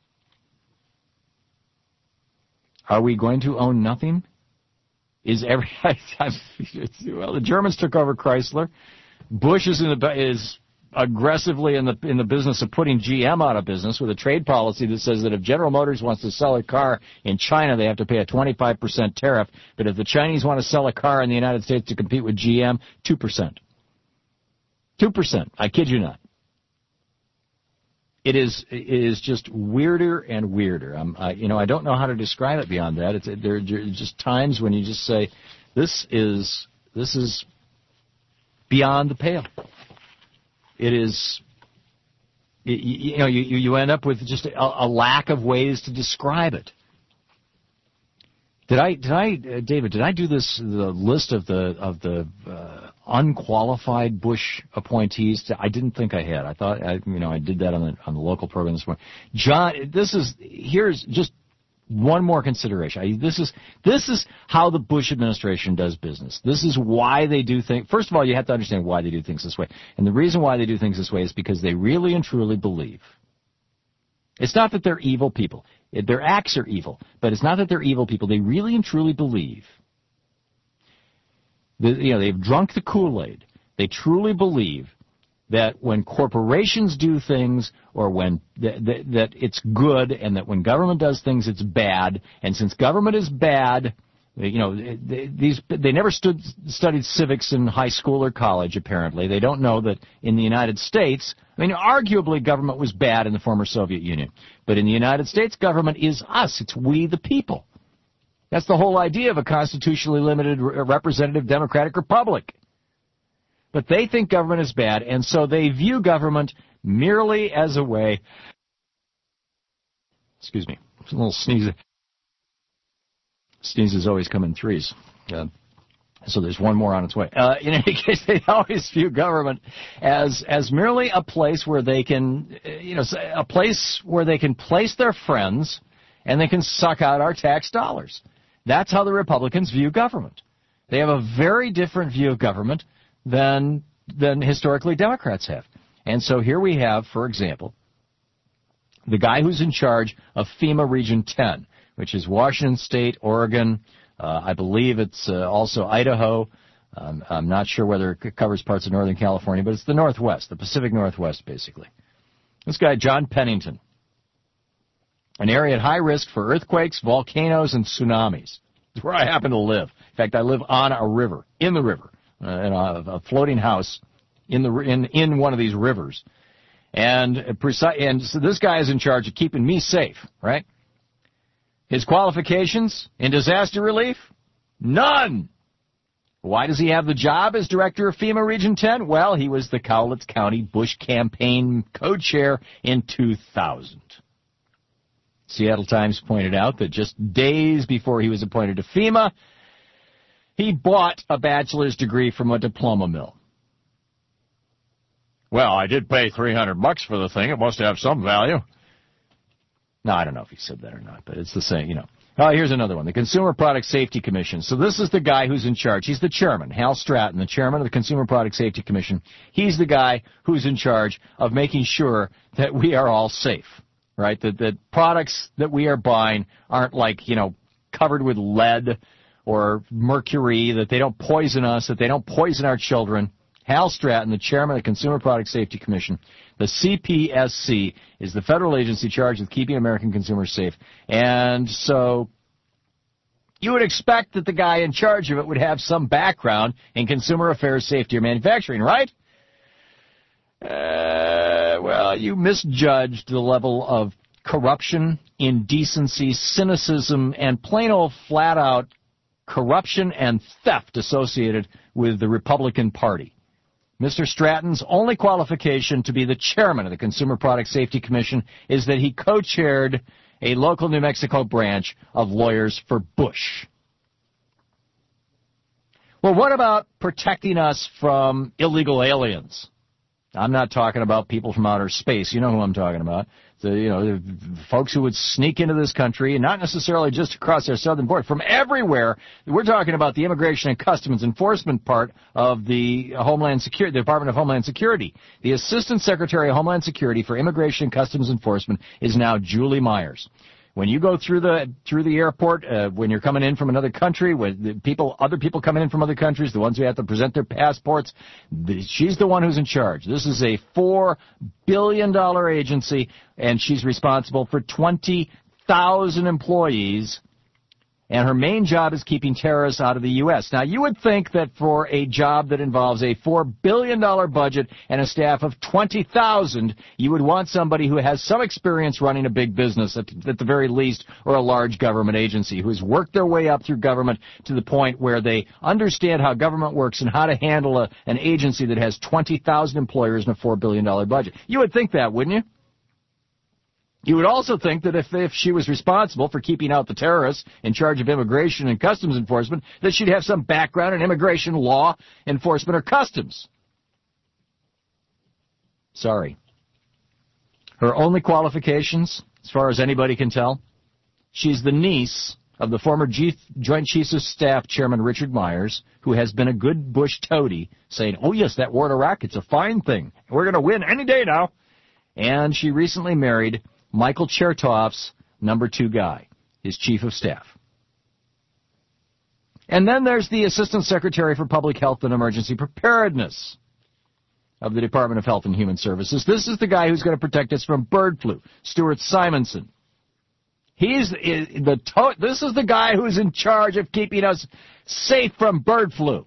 Are we going to own nothing? Well, the Germans took over Chrysler. Bush is aggressively in the business of putting GM out of business with a trade policy that says that if General Motors wants to sell a car in China, they have to pay a 25% tariff. But if the Chinese want to sell a car in the United States to compete with GM, 2%. 2%. I kid you not. It is just weirder and weirder. I don't know how to describe it beyond that. There are just times when you just say, this is beyond the pale. It is, you end up with just a lack of ways to describe it. David, did I do the list of the unqualified Bush appointees? I didn't think I had. I thought I did that on the local program this morning. John, here's just one more consideration. This is how the Bush administration does business. This is why they do things. First of all, you have to understand why they do things this way. And the reason why they do things this way is because they really and truly believe. It's not that they're evil people. Their acts are evil, but it's not that they're evil people. They really and truly believe. They've drunk the Kool-Aid. They truly believe that when corporations do things, or when that it's good, and that when government does things, it's bad. And since government is bad, They never studied civics in high school or college, apparently. They don't know that in the United States, arguably government was bad in the former Soviet Union. But in the United States, government is us. It's we the people. That's the whole idea of a constitutionally limited representative democratic republic. But they think government is bad, and so they view government merely as a way... Excuse me, a little sneeze. Sneezes always come in threes. So there's one more on its way. In any case, they always view government as merely a place where they can, a place where they can place their friends and they can suck out our tax dollars. That's how the Republicans view government. They have a very different view of government than historically Democrats have. And so here we have, for example, the guy who's in charge of FEMA Region 10, which is Washington State, Oregon, I believe it's also Idaho. I'm not sure whether it covers parts of Northern California, but it's the Northwest, the Pacific Northwest, basically. This guy, John Pennington, an area at high risk for earthquakes, volcanoes, and tsunamis. It's where I happen to live. In fact, I live on a river, in the river, in a floating house in one of these rivers. And so this guy is in charge of keeping me safe, right? His qualifications in disaster relief? None. Why does he have the job as director of FEMA Region 10? Well, he was the Cowlitz County Bush campaign co-chair in 2000. Seattle Times pointed out that just days before he was appointed to FEMA, he bought a bachelor's degree from a diploma mill. Well, I did pay $300 for the thing. It must have some value. No, I don't know if he said that or not, but it's the same, Oh, here's another one, the Consumer Product Safety Commission. So this is the guy who's in charge. He's the chairman, Hal Stratton, the chairman of the Consumer Product Safety Commission. He's the guy who's in charge of making sure that we are all safe, right? That products that we are buying aren't covered with lead or mercury, that they don't poison us, that they don't poison our children. Hal Stratton, the chairman of the Consumer Product Safety Commission. The CPSC is the federal agency charged with keeping American consumers safe. And so you would expect that the guy in charge of it would have some background in consumer affairs, safety, or manufacturing, right? Well, you misjudged the level of corruption, indecency, cynicism, and plain old flat-out corruption and theft associated with the Republican Party. Mr. Stratton's only qualification to be the chairman of the Consumer Product Safety Commission is that he co-chaired a local New Mexico branch of Lawyers for Bush. Well, what about protecting us from illegal aliens? I'm not talking about people from outer space. You know who I'm talking about. The folks who would sneak into this country, and not necessarily just across our southern border, from everywhere. We're talking about the Immigration and Customs Enforcement part of the Homeland Security, the Department of Homeland Security. The Assistant Secretary of Homeland Security for Immigration and Customs Enforcement is now Julie Myers. When you go through the airport, when you're coming in from another country, with other people coming in from other countries, the ones who have to present their passports, she's the one who's in charge. This is a $4 billion agency, and she's responsible for 20,000 employees. And her main job is keeping terrorists out of the U.S. Now, you would think that for a job that involves a $4 billion budget and a staff of 20,000, you would want somebody who has some experience running a big business at the very least, or a large government agency, who has worked their way up through government to the point where they understand how government works and how to handle an agency that has 20,000 employers and a $4 billion budget. You would think that, wouldn't you? You would also think that if she was responsible for keeping out the terrorists in charge of immigration and customs enforcement, that she'd have some background in immigration law enforcement or customs. Sorry. Her only qualifications, as far as anybody can tell, she's the niece of the former Joint Chiefs of Staff Chairman Richard Myers, who has been a good Bush toady, saying, oh yes, that war in Iraq, it's a fine thing. We're going to win any day now. And she recently married Michael Chertoff's number 2 guy, his chief of staff. And then there's the Assistant Secretary for Public Health and Emergency Preparedness of the Department of Health and Human Services. This is the guy who's going to protect us from bird flu, Stuart Simonson. This is the guy who's in charge of keeping us safe from bird flu.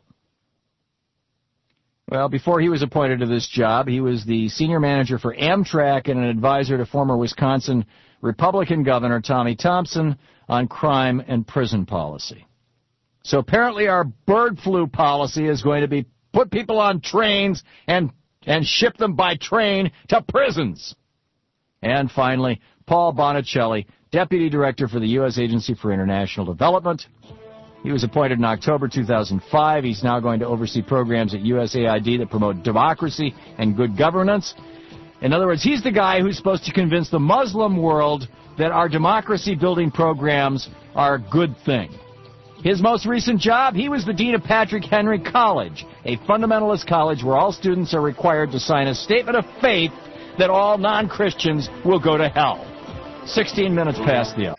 Well, before he was appointed to this job, he was the senior manager for Amtrak and an advisor to former Wisconsin Republican Governor Tommy Thompson on crime and prison policy. So apparently our bird flu policy is going to be put people on trains and ship them by train to prisons. And finally, Paul Bonicelli, Deputy Director for the U.S. Agency for International Development. He was appointed in October 2005. He's now going to oversee programs at USAID that promote democracy and good governance. In other words, he's the guy who's supposed to convince the Muslim world that our democracy-building programs are a good thing. His most recent job, he was the dean of Patrick Henry College, a fundamentalist college where all students are required to sign a statement of faith that all non-Christians will go to hell. 16 minutes past the hour.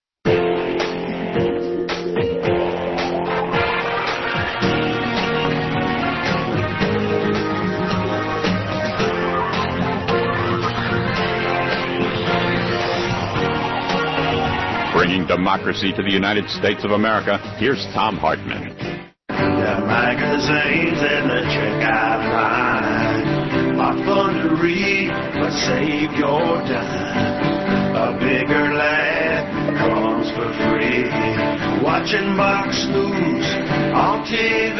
Bringing democracy to the United States of America, here's Thom Hartmann. The magazines and the checkout line are fun to read, but save your time. A bigger laugh comes for free. Watching Fox News on TV.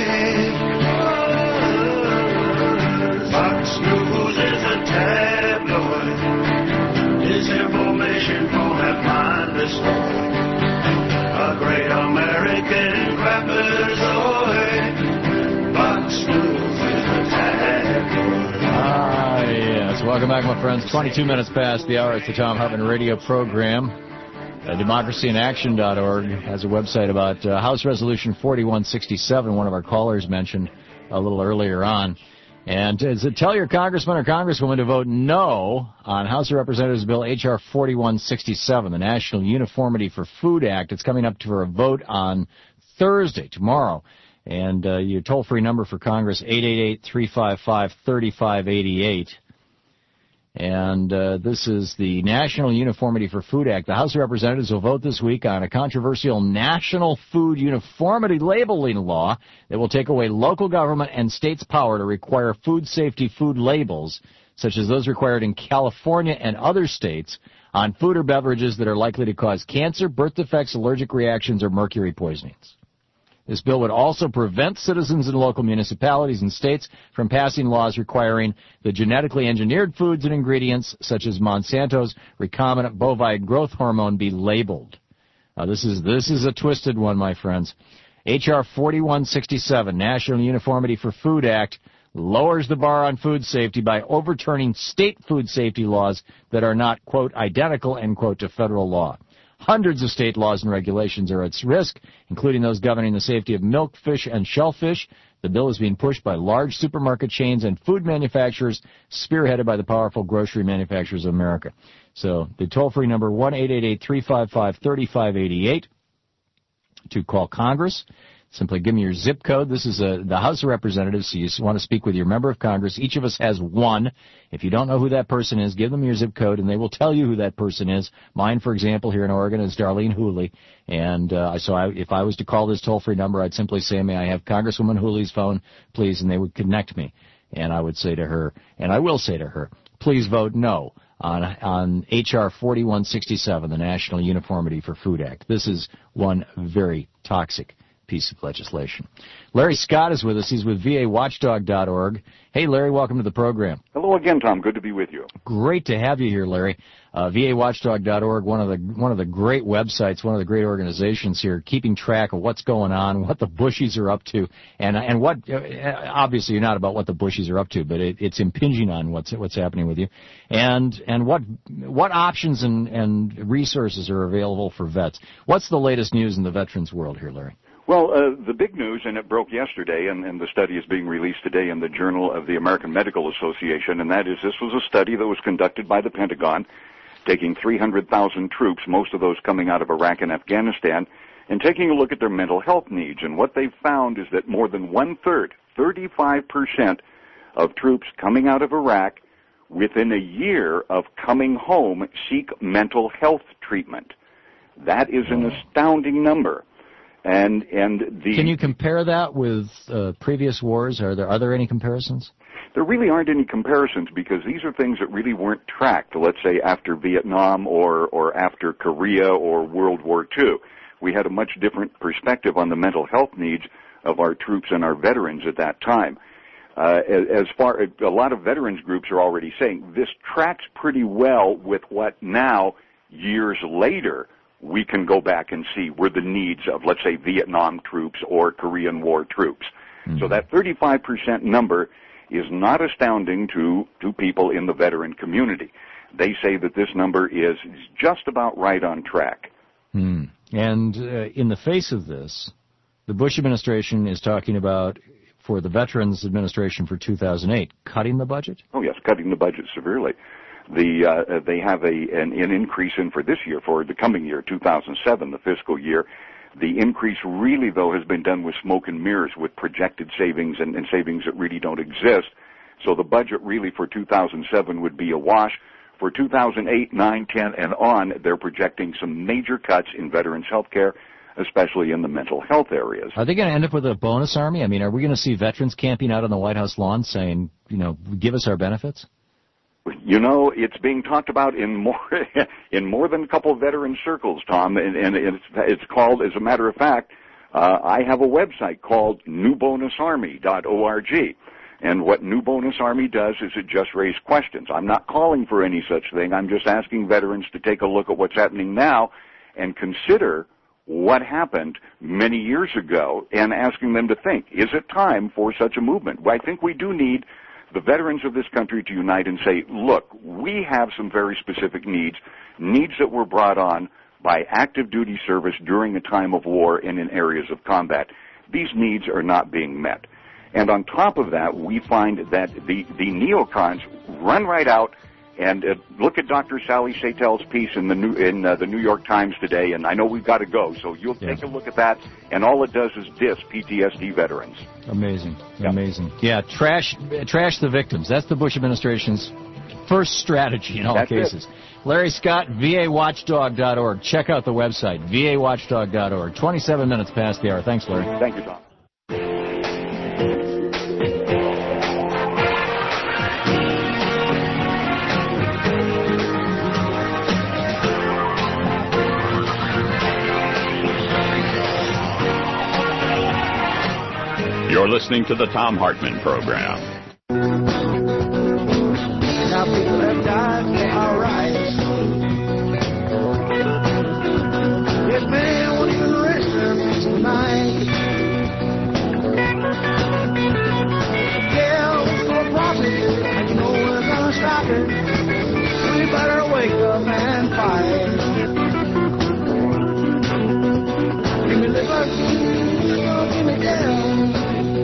Fox News is a tabloid. Disinformation won't have mind destroyed. A great American trapezoid. Fox News is a tabloid. Yes. Welcome back, my friends. 22 minutes past the hour. It's the Thom Hartmann radio program. DemocracyInAction.org has a website about House Resolution 4167, one of our callers mentioned a little earlier on. And tell your congressman or congresswoman to vote no on House of Representatives Bill H.R. 4167, the National Uniformity for Food Act. It's coming up for a vote on Thursday, tomorrow. And your toll-free number for Congress, 888-355-3588. And this is the National Uniformity for Food Act. The House of Representatives will vote this week on a controversial national food uniformity labeling law that will take away local government and states' power to require food safety food labels, such as those required in California and other states, on food or beverages that are likely to cause cancer, birth defects, allergic reactions, or mercury poisonings. This bill would also prevent citizens in local municipalities and states from passing laws requiring the genetically engineered foods and ingredients, such as Monsanto's recombinant bovine growth hormone, be labeled. This is a twisted one, my friends. H.R. 4167, National Uniformity for Food Act, lowers the bar on food safety by overturning state food safety laws that are not, quote, identical, end quote, to federal law. Hundreds of state laws and regulations are at risk, including those governing the safety of milk, fish, and shellfish. The bill is being pushed by large supermarket chains and food manufacturers, spearheaded by the powerful grocery manufacturers of America. So the toll-free number, 1-888-355-3588, to call Congress. Simply give me your zip code. This is the House of Representatives, so you want to speak with your member of Congress. Each of us has one. If you don't know who that person is, give them your zip code, and they will tell you who that person is. Mine, for example, here in Oregon is Darlene Hooley. And if I was to call this toll-free number, I'd simply say, may I have Congresswoman Hooley's phone, please, and they would connect me. And I would say to her, and I will say to her, please vote no on H.R. 4167, the National Uniformity for Food Act. This is one very toxic piece of legislation. Larry Scott is with us. He's with VAWatchdog.org. Hey, Larry, welcome to the program. Hello again, Tom. Good to be with you. Great to have you here, Larry. VAWatchdog.org, one of the great websites, one of the great organizations here, keeping track of what's going on, what the Bushies are up to, and what obviously you're not about what the Bushies are up to, but it's impinging on what's happening with you, and what options and resources are available for vets. What's the latest news in the veterans world here, Larry? Well, the big news, and it broke yesterday, and the study is being released today in the Journal of the American Medical Association, and that is this was a study that was conducted by the Pentagon, taking 300,000 troops, most of those coming out of Iraq and Afghanistan, and taking a look at their mental health needs. And what they found is that more than one-third, 35% of troops coming out of Iraq within a year of coming home seek mental health treatment. That is an astounding number. And the Can you compare that with previous wars? Are there any comparisons? There really aren't any comparisons because these are things that really weren't tracked, let's say, after Vietnam or after Korea or World War II. We had a much different perspective on the mental health needs of our troops and our veterans at that time. A lot of veterans groups are already saying this tracks pretty well with what now, years later, we can go back and see were the needs of, let's say, Vietnam troops or Korean War troops. Mm-hmm. So that 35% number is not astounding to people in the veteran community. They say that this number is just about right on track. Hmm. And in the face of this, the Bush administration is talking about, for the Veterans Administration for 2008, cutting the budget? Oh, yes, cutting the budget severely. They have an increase in for this year, for the coming year, 2007, the fiscal year. The increase really, though, has been done with smoke and mirrors, with projected savings and savings that really don't exist. So the budget really for 2007 would be a wash. For 2008, 9, 10, and on, they're projecting some major cuts in veterans' health care, especially in the mental health areas. Are they going to end up with a bonus army? I mean, are we going to see veterans camping out on the White House lawn saying, give us our benefits? It's being talked about in more than a couple of veteran circles, Tom, and it's called, as a matter of fact, I have a website called newbonusarmy.org. And what New Bonus Army does is it just raises questions. I'm not calling for any such thing. I'm just asking veterans to take a look at what's happening now and consider what happened many years ago and asking them to think, is it time for such a movement? Well, I think we do need the veterans of this country to unite and say, look, we have some very specific needs that were brought on by active duty service during a time of war and in areas of combat. These needs are not being met. And on top of that, we find that the neocons run right out and look at Dr. Sally Satel's piece in the New York Times today, and I know we've got to go, so you'll take a look at that, and all it does is diss PTSD veterans. Amazing. Amazing. Yeah, trash the victims. That's the Bush administration's first strategy in all cases. Larry Scott, VAWatchdog.org. Check out the website, VAWatchdog.org. 27 minutes past the hour. Thanks, Larry. Thank you, Tom. You're listening to the Thom Hartmann Program. Now people have died for our rights. This man won't even rest their peace tonight. Yeah, we're for profit, and you know we're gonna stop it. We better wake up and fight. Give me liver, give me down.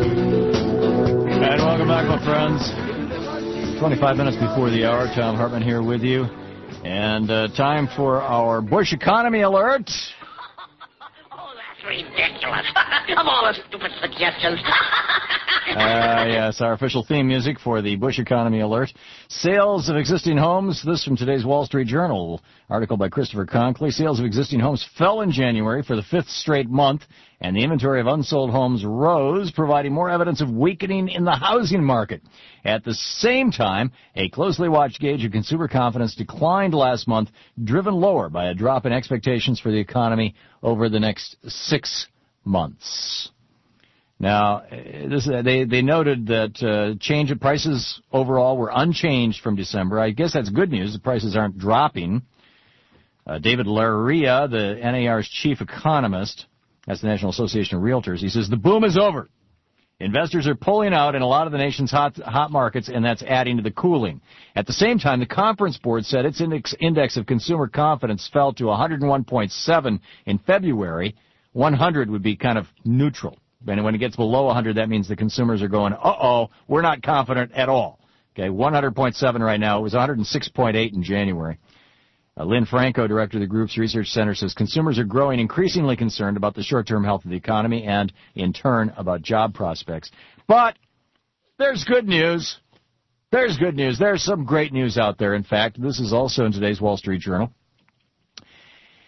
And welcome back, my friends. 25 minutes before the hour, Thom Hartmann here with you. And time for our Bush Economy Alert. Oh, that's ridiculous. Of all the stupid suggestions. Yes, our official theme music for the Bush Economy Alert. Sales of existing homes, this from today's Wall Street Journal, article by Christopher Conkley. Sales of existing homes fell in January for the fifth straight month, and the inventory of unsold homes rose, providing more evidence of weakening in the housing market. At the same time, a closely watched gauge of consumer confidence declined last month, driven lower by a drop in expectations for the economy over the next 6 months. Now, they noted that change of prices overall were unchanged from December. I guess that's good news. The prices aren't dropping. David Laria, the NAR's chief economist, that's the National Association of Realtors, he says the boom is over. Investors are pulling out in a lot of the nation's hot markets, and that's adding to the cooling. At the same time, the Conference Board said its index of consumer confidence fell to 101.7 in February. 100 would be kind of neutral. And when it gets below 100, that means the consumers are going, uh-oh, we're not confident at all. Okay, 100.7 right now. It was 106.8 in January. Lynn Franco, director of the group's research center, says consumers are growing increasingly concerned about the short-term health of the economy and, in turn, about job prospects. But there's good news. There's good news. There's some great news out there. In fact, this is also in today's Wall Street Journal.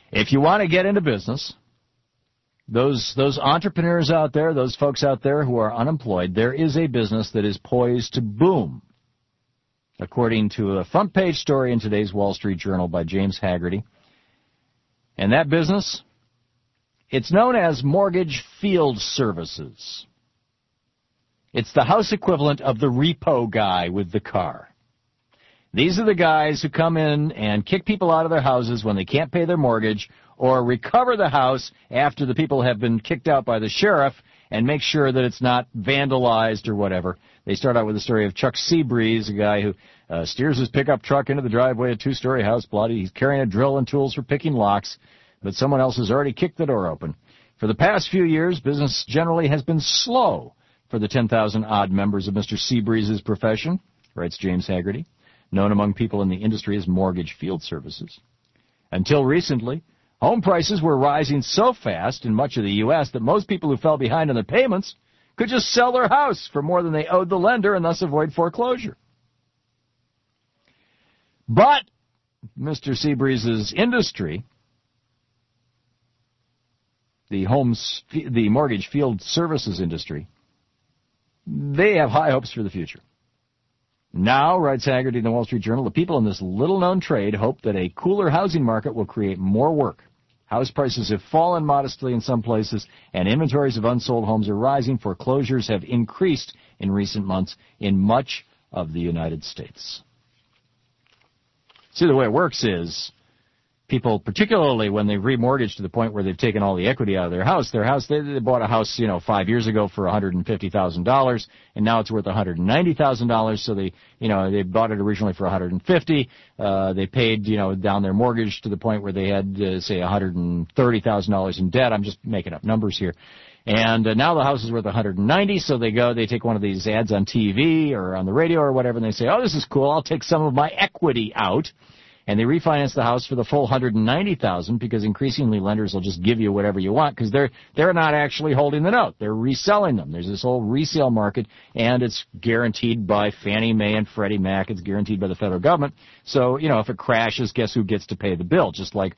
If you want to get into business, those entrepreneurs out there, those folks out there who are unemployed, there is a business that is poised to boom, according to a front-page story in today's Wall Street Journal by James Haggerty. And that business, it's known as Mortgage Field Services. It's the house equivalent of the repo guy with the car. These are the guys who come in and kick people out of their houses when they can't pay their mortgage, or recover the house after the people have been kicked out by the sheriff and make sure that it's not vandalized or whatever. They start out with the story of Chuck Seabreeze, a guy who steers his pickup truck into the driveway of a two-story house bloody. He's carrying a drill and tools for picking locks, but someone else has already kicked the door open. For the past few years, business generally has been slow for the 10,000-odd members of Mr. Seabreeze's profession, writes James Haggerty, known among people in the industry as Mortgage Field Services. Until recently, home prices were rising so fast in much of the U.S. that most people who fell behind on their payments could just sell their house for more than they owed the lender and thus avoid foreclosure. But Mr. Seabreeze's industry, the Mortgage Field Services industry, they have high hopes for the future. Now, writes Haggerty in the Wall Street Journal, the people in this little-known trade hope that a cooler housing market will create more work. House prices have fallen modestly in some places, and inventories of unsold homes are rising. Foreclosures have increased in recent months in much of the United States. See, the way it works is people, particularly when they've remortgaged to the point where they've taken all the equity out of their house, they bought a house, 5 years ago for $150,000, and now it's worth $190,000. So they bought it originally for $150,000. They paid, down their mortgage to the point where they had, say, $130,000 in debt. I'm just making up numbers here. And now the house is worth $190,000, so they take one of these ads on TV or on the radio or whatever, and they say, oh, this is cool, I'll take some of my equity out. And they refinance the house for the full $190,000 because increasingly lenders will just give you whatever you want because they're not actually holding the note. They're reselling them. There's this whole resale market, and it's guaranteed by Fannie Mae and Freddie Mac. It's guaranteed by the federal government. So, if it crashes, guess who gets to pay the bill? Just like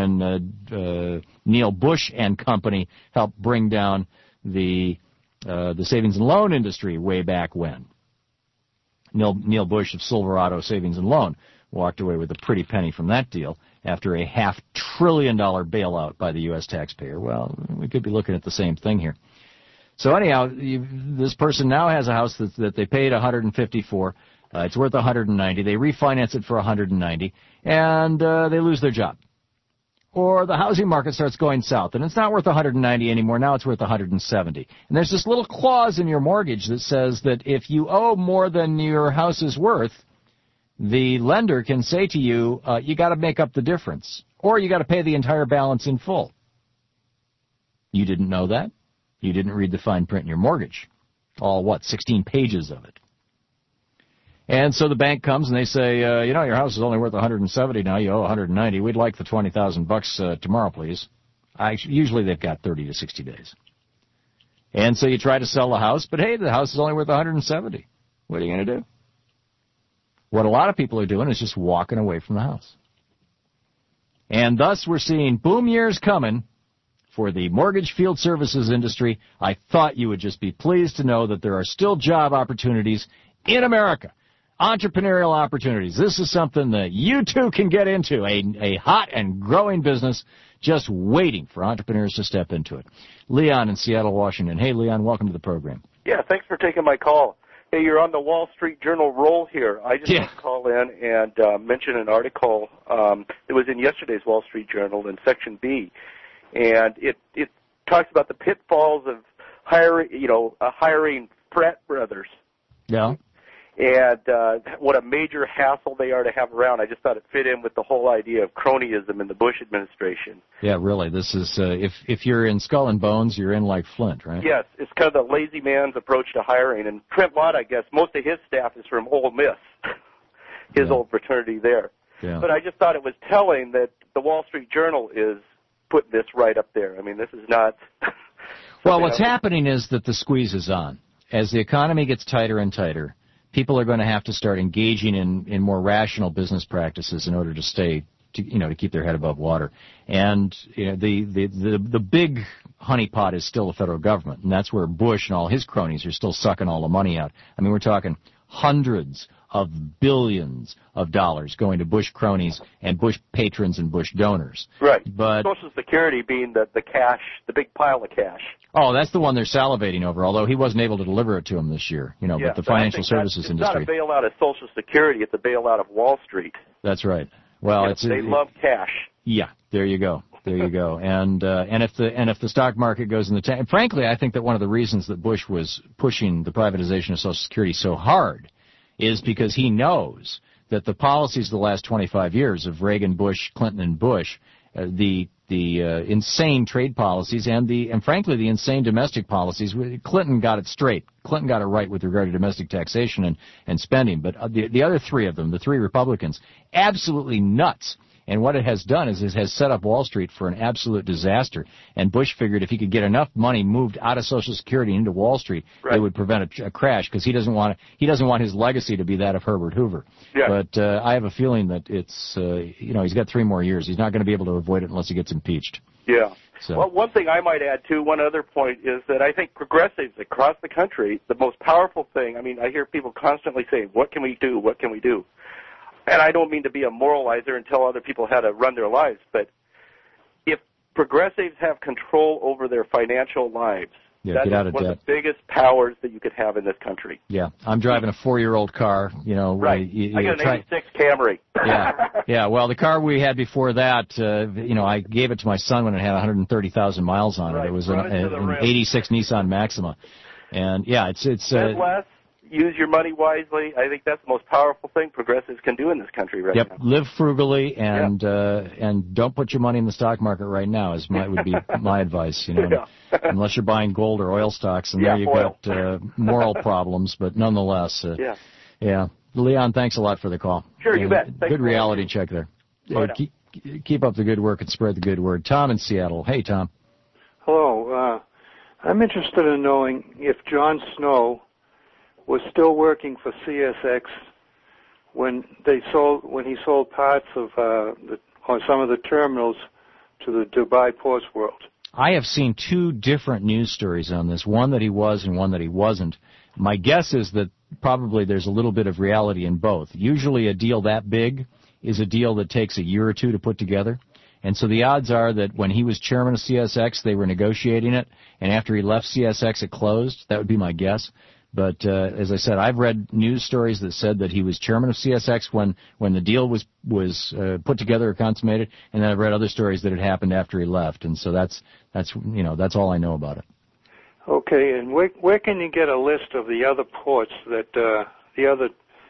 when Neil Bush and company helped bring down the savings and loan industry way back when. Neil Bush of Silverado Savings and Loan walked away with a pretty penny from that deal after a $500 billion bailout by the U.S. taxpayer. Well, we could be looking at the same thing here. So anyhow, this person now has a house that they paid $150,000 for. It's worth $190,000. They refinance it for $190,000, and they lose their job. Or the housing market starts going south, and it's not worth $190,000 anymore. Now it's worth $170,000. And there's this little clause in your mortgage that says that if you owe more than your house is worth, the lender can say to you, you got to make up the difference, or you got to pay the entire balance in full. You didn't know that? You didn't read the fine print in your mortgage. All, 16 pages of it. And so the bank comes and they say, your house is only worth $170,000 now. You owe $190,000. We'd like the $20,000 tomorrow, please. Usually they've got 30 to 60 days. And so you try to sell the house, but hey, the house is only worth $170,000. What are you going to do? What a lot of people are doing is just walking away from the house. And thus we're seeing boom years coming for the Mortgage Field Services industry. I thought you would just be pleased to know that there are still job opportunities in America, entrepreneurial opportunities. This is something that you too can get into, a hot and growing business just waiting for entrepreneurs to step into it. Leon in Seattle, Washington. Hey, Leon, welcome to the program. Yeah, thanks for taking my call. Hey, you're on the Wall Street Journal roll here. I just want to call in and mention an article. It was in yesterday's Wall Street Journal in Section B, and it talks about the pitfalls of hiring frat brothers. Yeah. And what a major hassle they are to have around. I just thought it fit in with the whole idea of cronyism in the Bush administration. Yeah, really. This is if you're in Skull and Bones, you're in like Flint, right? Yes, it's kind of the lazy man's approach to hiring. And Trent Lott, I guess, most of his staff is from Ole Miss, his old fraternity there. Yeah. But I just thought it was telling that the Wall Street Journal is putting this right up there. I mean, this is not... Well, what's happening is that the squeeze is on. As the economy gets tighter and tighter, people are going to have to start engaging in more rational business practices in order to stay to keep their head above water. And the big honeypot is still the federal government, and that's where Bush and all his cronies are still sucking all the money out. I mean, we're talking hundreds of billions of dollars going to Bush cronies and Bush patrons and Bush donors. Right. But Social Security being the cash, the big pile of cash. Oh, that's the one they're salivating over, although he wasn't able to deliver it to them this year, but the financial services industry. It's not a bailout of Social Security, it's a bailout of Wall Street. That's right. Well, they love cash. Yeah, there you go. There you go. And if the stock market goes in the tank, frankly, I think that one of the reasons that Bush was pushing the privatization of Social Security so hard is because he knows that the policies of the last 25 years of Reagan, Bush, Clinton, and Bush, the insane trade policies and frankly the insane domestic policies. Clinton got it straight. Clinton got it right with regard to domestic taxation and spending. But the other three of them, the three Republicans, absolutely nuts. And what it has done is it has set up Wall Street for an absolute disaster. And Bush figured if he could get enough money moved out of Social Security into Wall Street, it would prevent a crash, because he doesn't want his legacy to be that of Herbert Hoover. Yeah. But I have a feeling that it's he's got 3 more years. He's not going to be able to avoid it unless he gets impeached. Yeah. So. Well, one thing I might add, too, one other point is that I think progressives across the country, the most powerful thing, I mean, I hear people constantly saying, what can we do, what can we do? And I don't mean to be a moralizer and tell other people how to run their lives, but if progressives have control over their financial lives, that is one of the biggest powers that you could have in this country. Yeah, I'm driving a 4-year-old car, Right. I got an 86 Camry. Yeah. Well, the car we had before that, I gave it to my son when it had 130,000 miles on it. It was an 86 Nissan Maxima. And, yeah, it's spend less, use your money wisely. I think that's the most powerful thing progressives can do in this country right now. Live frugally and don't put your money in the stock market right now would be my advice, unless you're buying gold or oil stocks, and there you've got moral problems, but nonetheless. Yeah. Leon, thanks a lot for the call. Sure, you bet. Thanks. Good reality check there. Keep up the good work and spread the good word. Tom in Seattle. Hey, Tom. Hello. I'm interested in knowing if John Snow was still working for CSX when he sold parts of some of the terminals to the Dubai Ports World. I have seen 2 different news stories on this, one that he was and one that he wasn't. My guess is that probably there's a little bit of reality in both. Usually a deal that big is a deal that takes a year or 2 to put together. And so the odds are that when he was chairman of CSX, they were negotiating it, and after he left CSX, it closed. That would be my guess. But as I said, I've read news stories that said that he was chairman of CSX when the deal was put together or consummated, and then I've read other stories that it happened after he left, and so that's all I know about it. Okay, and where can you get a list of the other ports that the other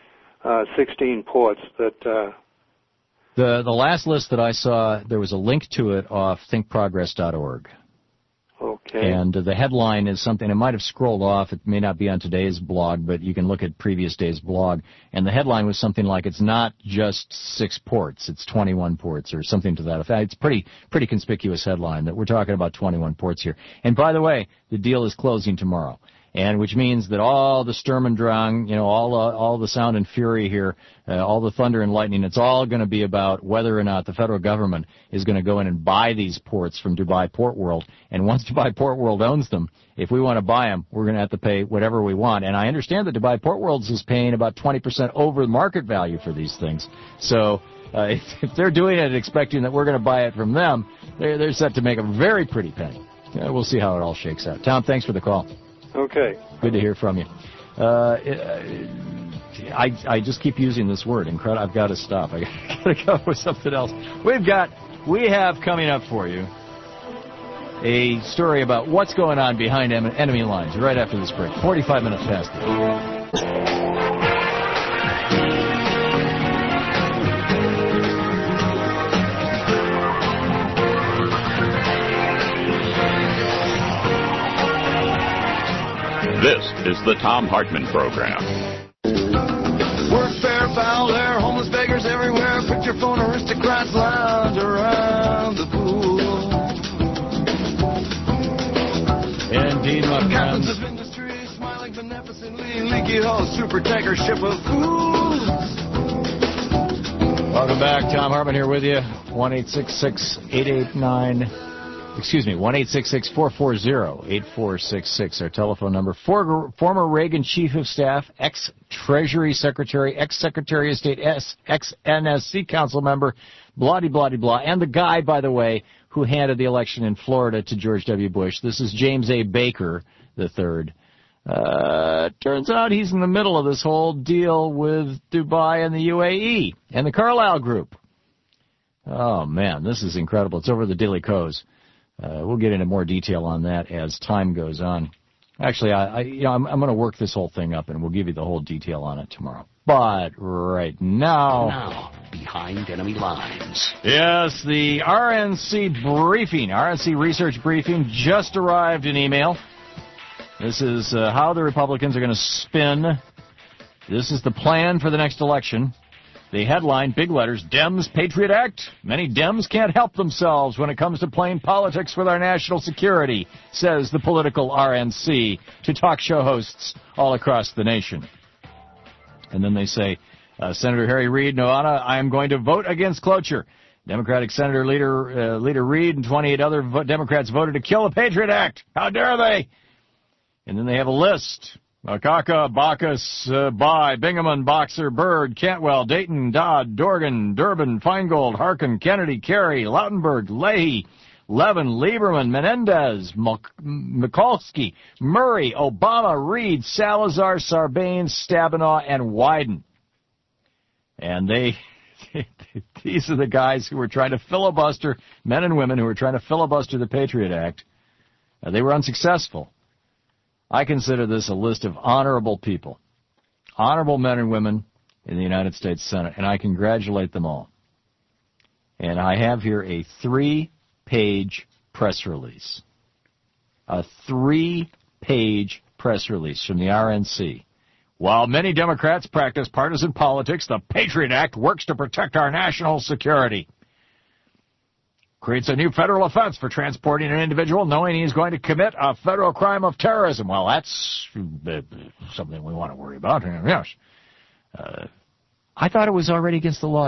16 ports that? The last list that I saw, there was a link to it off thinkprogress.org. Okay. And the headline is something, it might have scrolled off, it may not be on today's blog, but you can look at previous day's blog. And the headline was something like, it's not just 6 ports, it's 21 ports, or something to that effect. It's pretty conspicuous headline that we're talking about 21 ports here. And by the way, the deal is closing tomorrow. And which means that all the Sturm und Drang, all the sound and fury here, all the thunder and lightning, it's all going to be about whether or not the federal government is going to go in and buy these ports from Dubai Port World. And once Dubai Port World owns them, if we want to buy them, we're going to have to pay whatever we want. And I understand that Dubai Port World is paying about 20% over market value for these things. So if they're doing it expecting that we're going to buy it from them, they're set to make a very pretty penny. We'll see how it all shakes out. Tom, thanks for the call. Okay. Good to hear from you. I just keep using this word. Incredible. I've got to stop. I got to go with something else. We have coming up for you a story about what's going on behind enemy lines right after this break. 45 minutes past it. This is the Thom Hartmann Program. Work fair, foul there, homeless beggars everywhere. Put your phone aristocrats lounge around the pool. Indeed, my friends. Captains of industry smiling beneficently. Leaky hull, super tanker ship of fools. Welcome back. Tom Hartman here with you. 1-866-440-8466, our telephone number. Former Reagan Chief of Staff, ex-Treasury Secretary, ex-Secretary of State, ex-NSC Council member, blah-de-blah-de-blah, and the guy, by the way, who handed the election in Florida to George W. Bush. This is James A. Baker III. Turns out he's in the middle of this whole deal with Dubai and the UAE and the Carlyle Group. Oh, man, this is incredible. It's over the Daily Kos. We'll get into more detail on that as time goes on. Actually, I'm going to work this whole thing up, and we'll give you the whole detail on it tomorrow. But right now, behind enemy lines. Yes, the RNC briefing, RNC research briefing, just arrived in email. This is how the Republicans are going to spin. This is the plan for the next election. The headline, big letters, Dems Patriot Act. Many Dems can't help themselves when it comes to playing politics with our national security, says the political RNC to talk show hosts all across the nation. And then they say, Senator Harry Reid, Noana, I am going to vote against cloture. Democratic Senator Leader Reid and 28 other Democrats voted to kill the Patriot Act. How dare they? And then they have a list. Akaka, Bacchus, Bai, Bingaman, Boxer, Byrd, Cantwell, Dayton, Dodd, Dorgan, Durbin, Feingold, Harkin, Kennedy, Kerry, Lautenberg, Leahy, Levin, Lieberman, Menendez, Mikulski, Murray, Obama, Reid, Salazar, Sarbanes, Stabenow, and Wyden. And these are the guys who were trying to filibuster, men and women who were trying to filibuster the Patriot Act. They were unsuccessful. I consider this a list of honorable people, honorable men and women in the United States Senate, and I congratulate them all. And I have here a 3-page press release, a 3-page press release from the RNC. While many Democrats practice partisan politics, the Patriot Act works to protect our national security. Creates a new federal offense for transporting an individual knowing he's going to commit a federal crime of terrorism. Well, that's something we want to worry about. Yes. I thought it was already against the law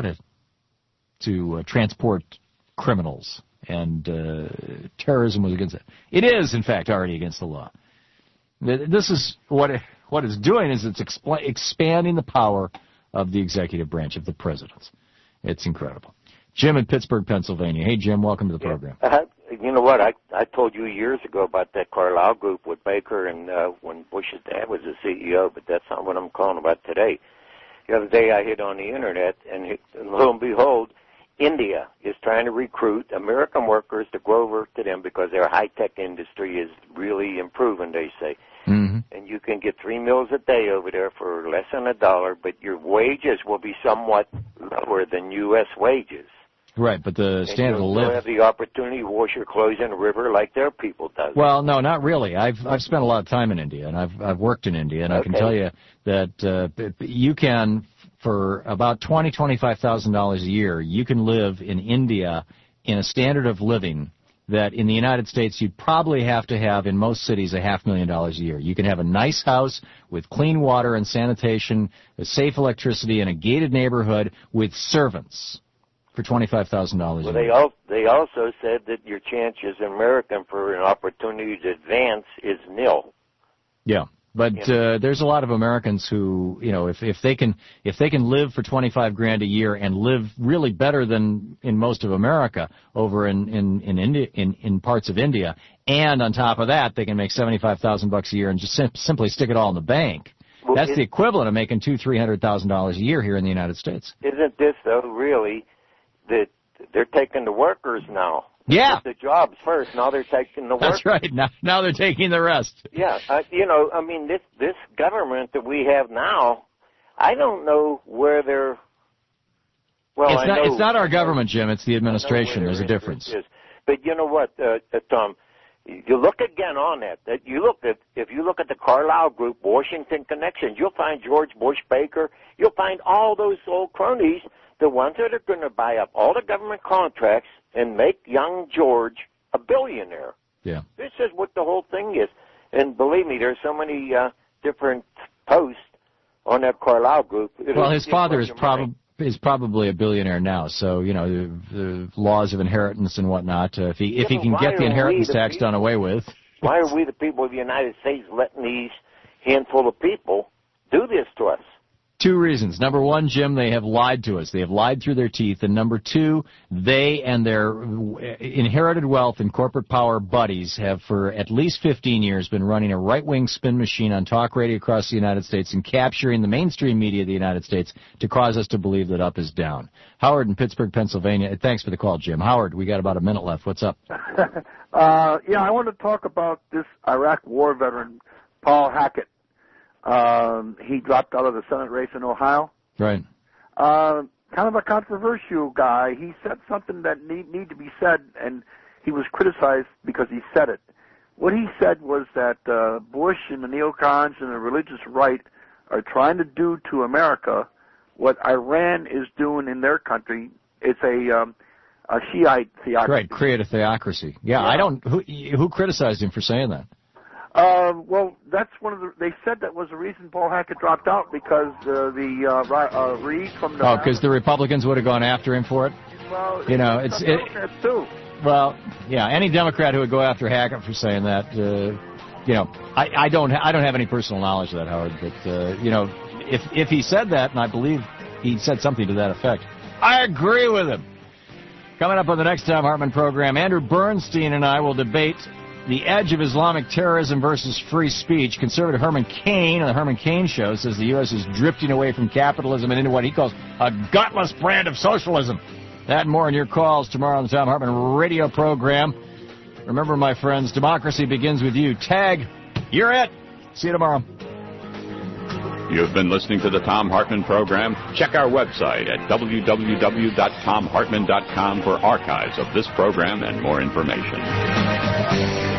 to transport criminals, and terrorism was against it. It is, in fact, already against the law. This is what it's doing is it's expanding the power of the executive branch of the president. It's incredible. Jim in Pittsburgh, Pennsylvania. Hey, Jim, welcome to the program. You know what? I told you years ago about that Carlyle Group with Baker and when Bush's dad was the CEO, but that's not what I'm calling about today. The other day I hit on the Internet, and lo and behold, India is trying to recruit American workers to go over to them because their high-tech industry is really improving, they say. Mm-hmm. And you can get 3 meals a day over there for less than $1, but your wages will be somewhat lower than U.S. wages. Right, but the standard of living. You'll have the opportunity to wash your clothes in a river like their people do. Well, no, not really. I've spent a lot of time in India, and I've worked in India, and I can tell you that you can, for about $25,000 a year, you can live in India in a standard of living that in the United States you'd probably have to have in most cities $500,000 a year. You can have a nice house with clean water and sanitation, a safe electricity, in a gated neighborhood with servants for $25,000 a year. Well, they also said that your chance as an American for an opportunity to advance is nil. Yeah, but there's a lot of Americans who, you know, if they can live for $25,000 a year and live really better than in most of America over in India, in parts of India, and on top of that they can make $75,000 a year and just simply stick it all in the bank. Well, that's the equivalent of making $200,000-300,000 a year here in the United States. Isn't this though really that they're taking the workers now? Yeah. The jobs first, now they're taking the workers. That's right. Now they're taking the rest. Yeah, this government that we have now, I don't know where they're. Well, it's not our government, Jim. It's the administration. There's a difference. But you know what, Tom? You look again on that. If you look at the Carlyle Group, Washington connections, you'll find George Bush Baker. You'll find all those old cronies, the ones that are going to buy up all the government contracts and make young George a billionaire. Yeah. This is what the whole thing is. And believe me, there's so many different posts on that Carlyle Group. Well, his father is is probably a billionaire now. So, you know, the laws of inheritance and whatnot, if he can get the inheritance tax done away with. Why are we, the people of the United States, letting these handful of people do this to us? Two reasons. Number one, Jim, they have lied to us. They have lied through their teeth. And number two, they and their inherited wealth and corporate power buddies have for at least 15 years been running a right-wing spin machine on talk radio across the United States and capturing the mainstream media of the United States to cause us to believe that up is down. Howard in Pittsburgh, Pennsylvania. Thanks for the call, Jim. Howard, we got about a minute left. What's up? Yeah, I want to talk about this Iraq war veteran, Paul Hackett. He dropped out of the Senate race in Ohio. Right. Kind of a controversial guy. He said something that need to be said, and he was criticized because he said it. What he said was that Bush and the neocons and the religious right are trying to do to America what Iran is doing in their country. It's a Shiite theocracy. Right, create a theocracy. Yeah. I don't. Who criticized him for saying that? Well, that's one of the. They said that was the reason Paul Hackett dropped out because Reed from the. Oh, because the Republicans would have gone after him for it. Well, you know, it's Democrats too. Well, yeah, any Democrat who would go after Hackett for saying that, you know, I don't have any personal knowledge of that, Howard, but you know, if he said that, and I believe he said something to that effect, I agree with him. Coming up on the next Thom Hartmann program, Andrew Bernstein and I will debate the edge of Islamic terrorism versus free speech. Conservative Herman Cain on the Herman Cain Show says the U.S. is drifting away from capitalism and into what he calls a gutless brand of socialism. That and more in your calls tomorrow on the Thom Hartmann radio program. Remember, my friends, democracy begins with you. Tag, you're it. See you tomorrow. You've been listening to the Thom Hartmann program. Check our website at www.thomhartmann.com for archives of this program and more information.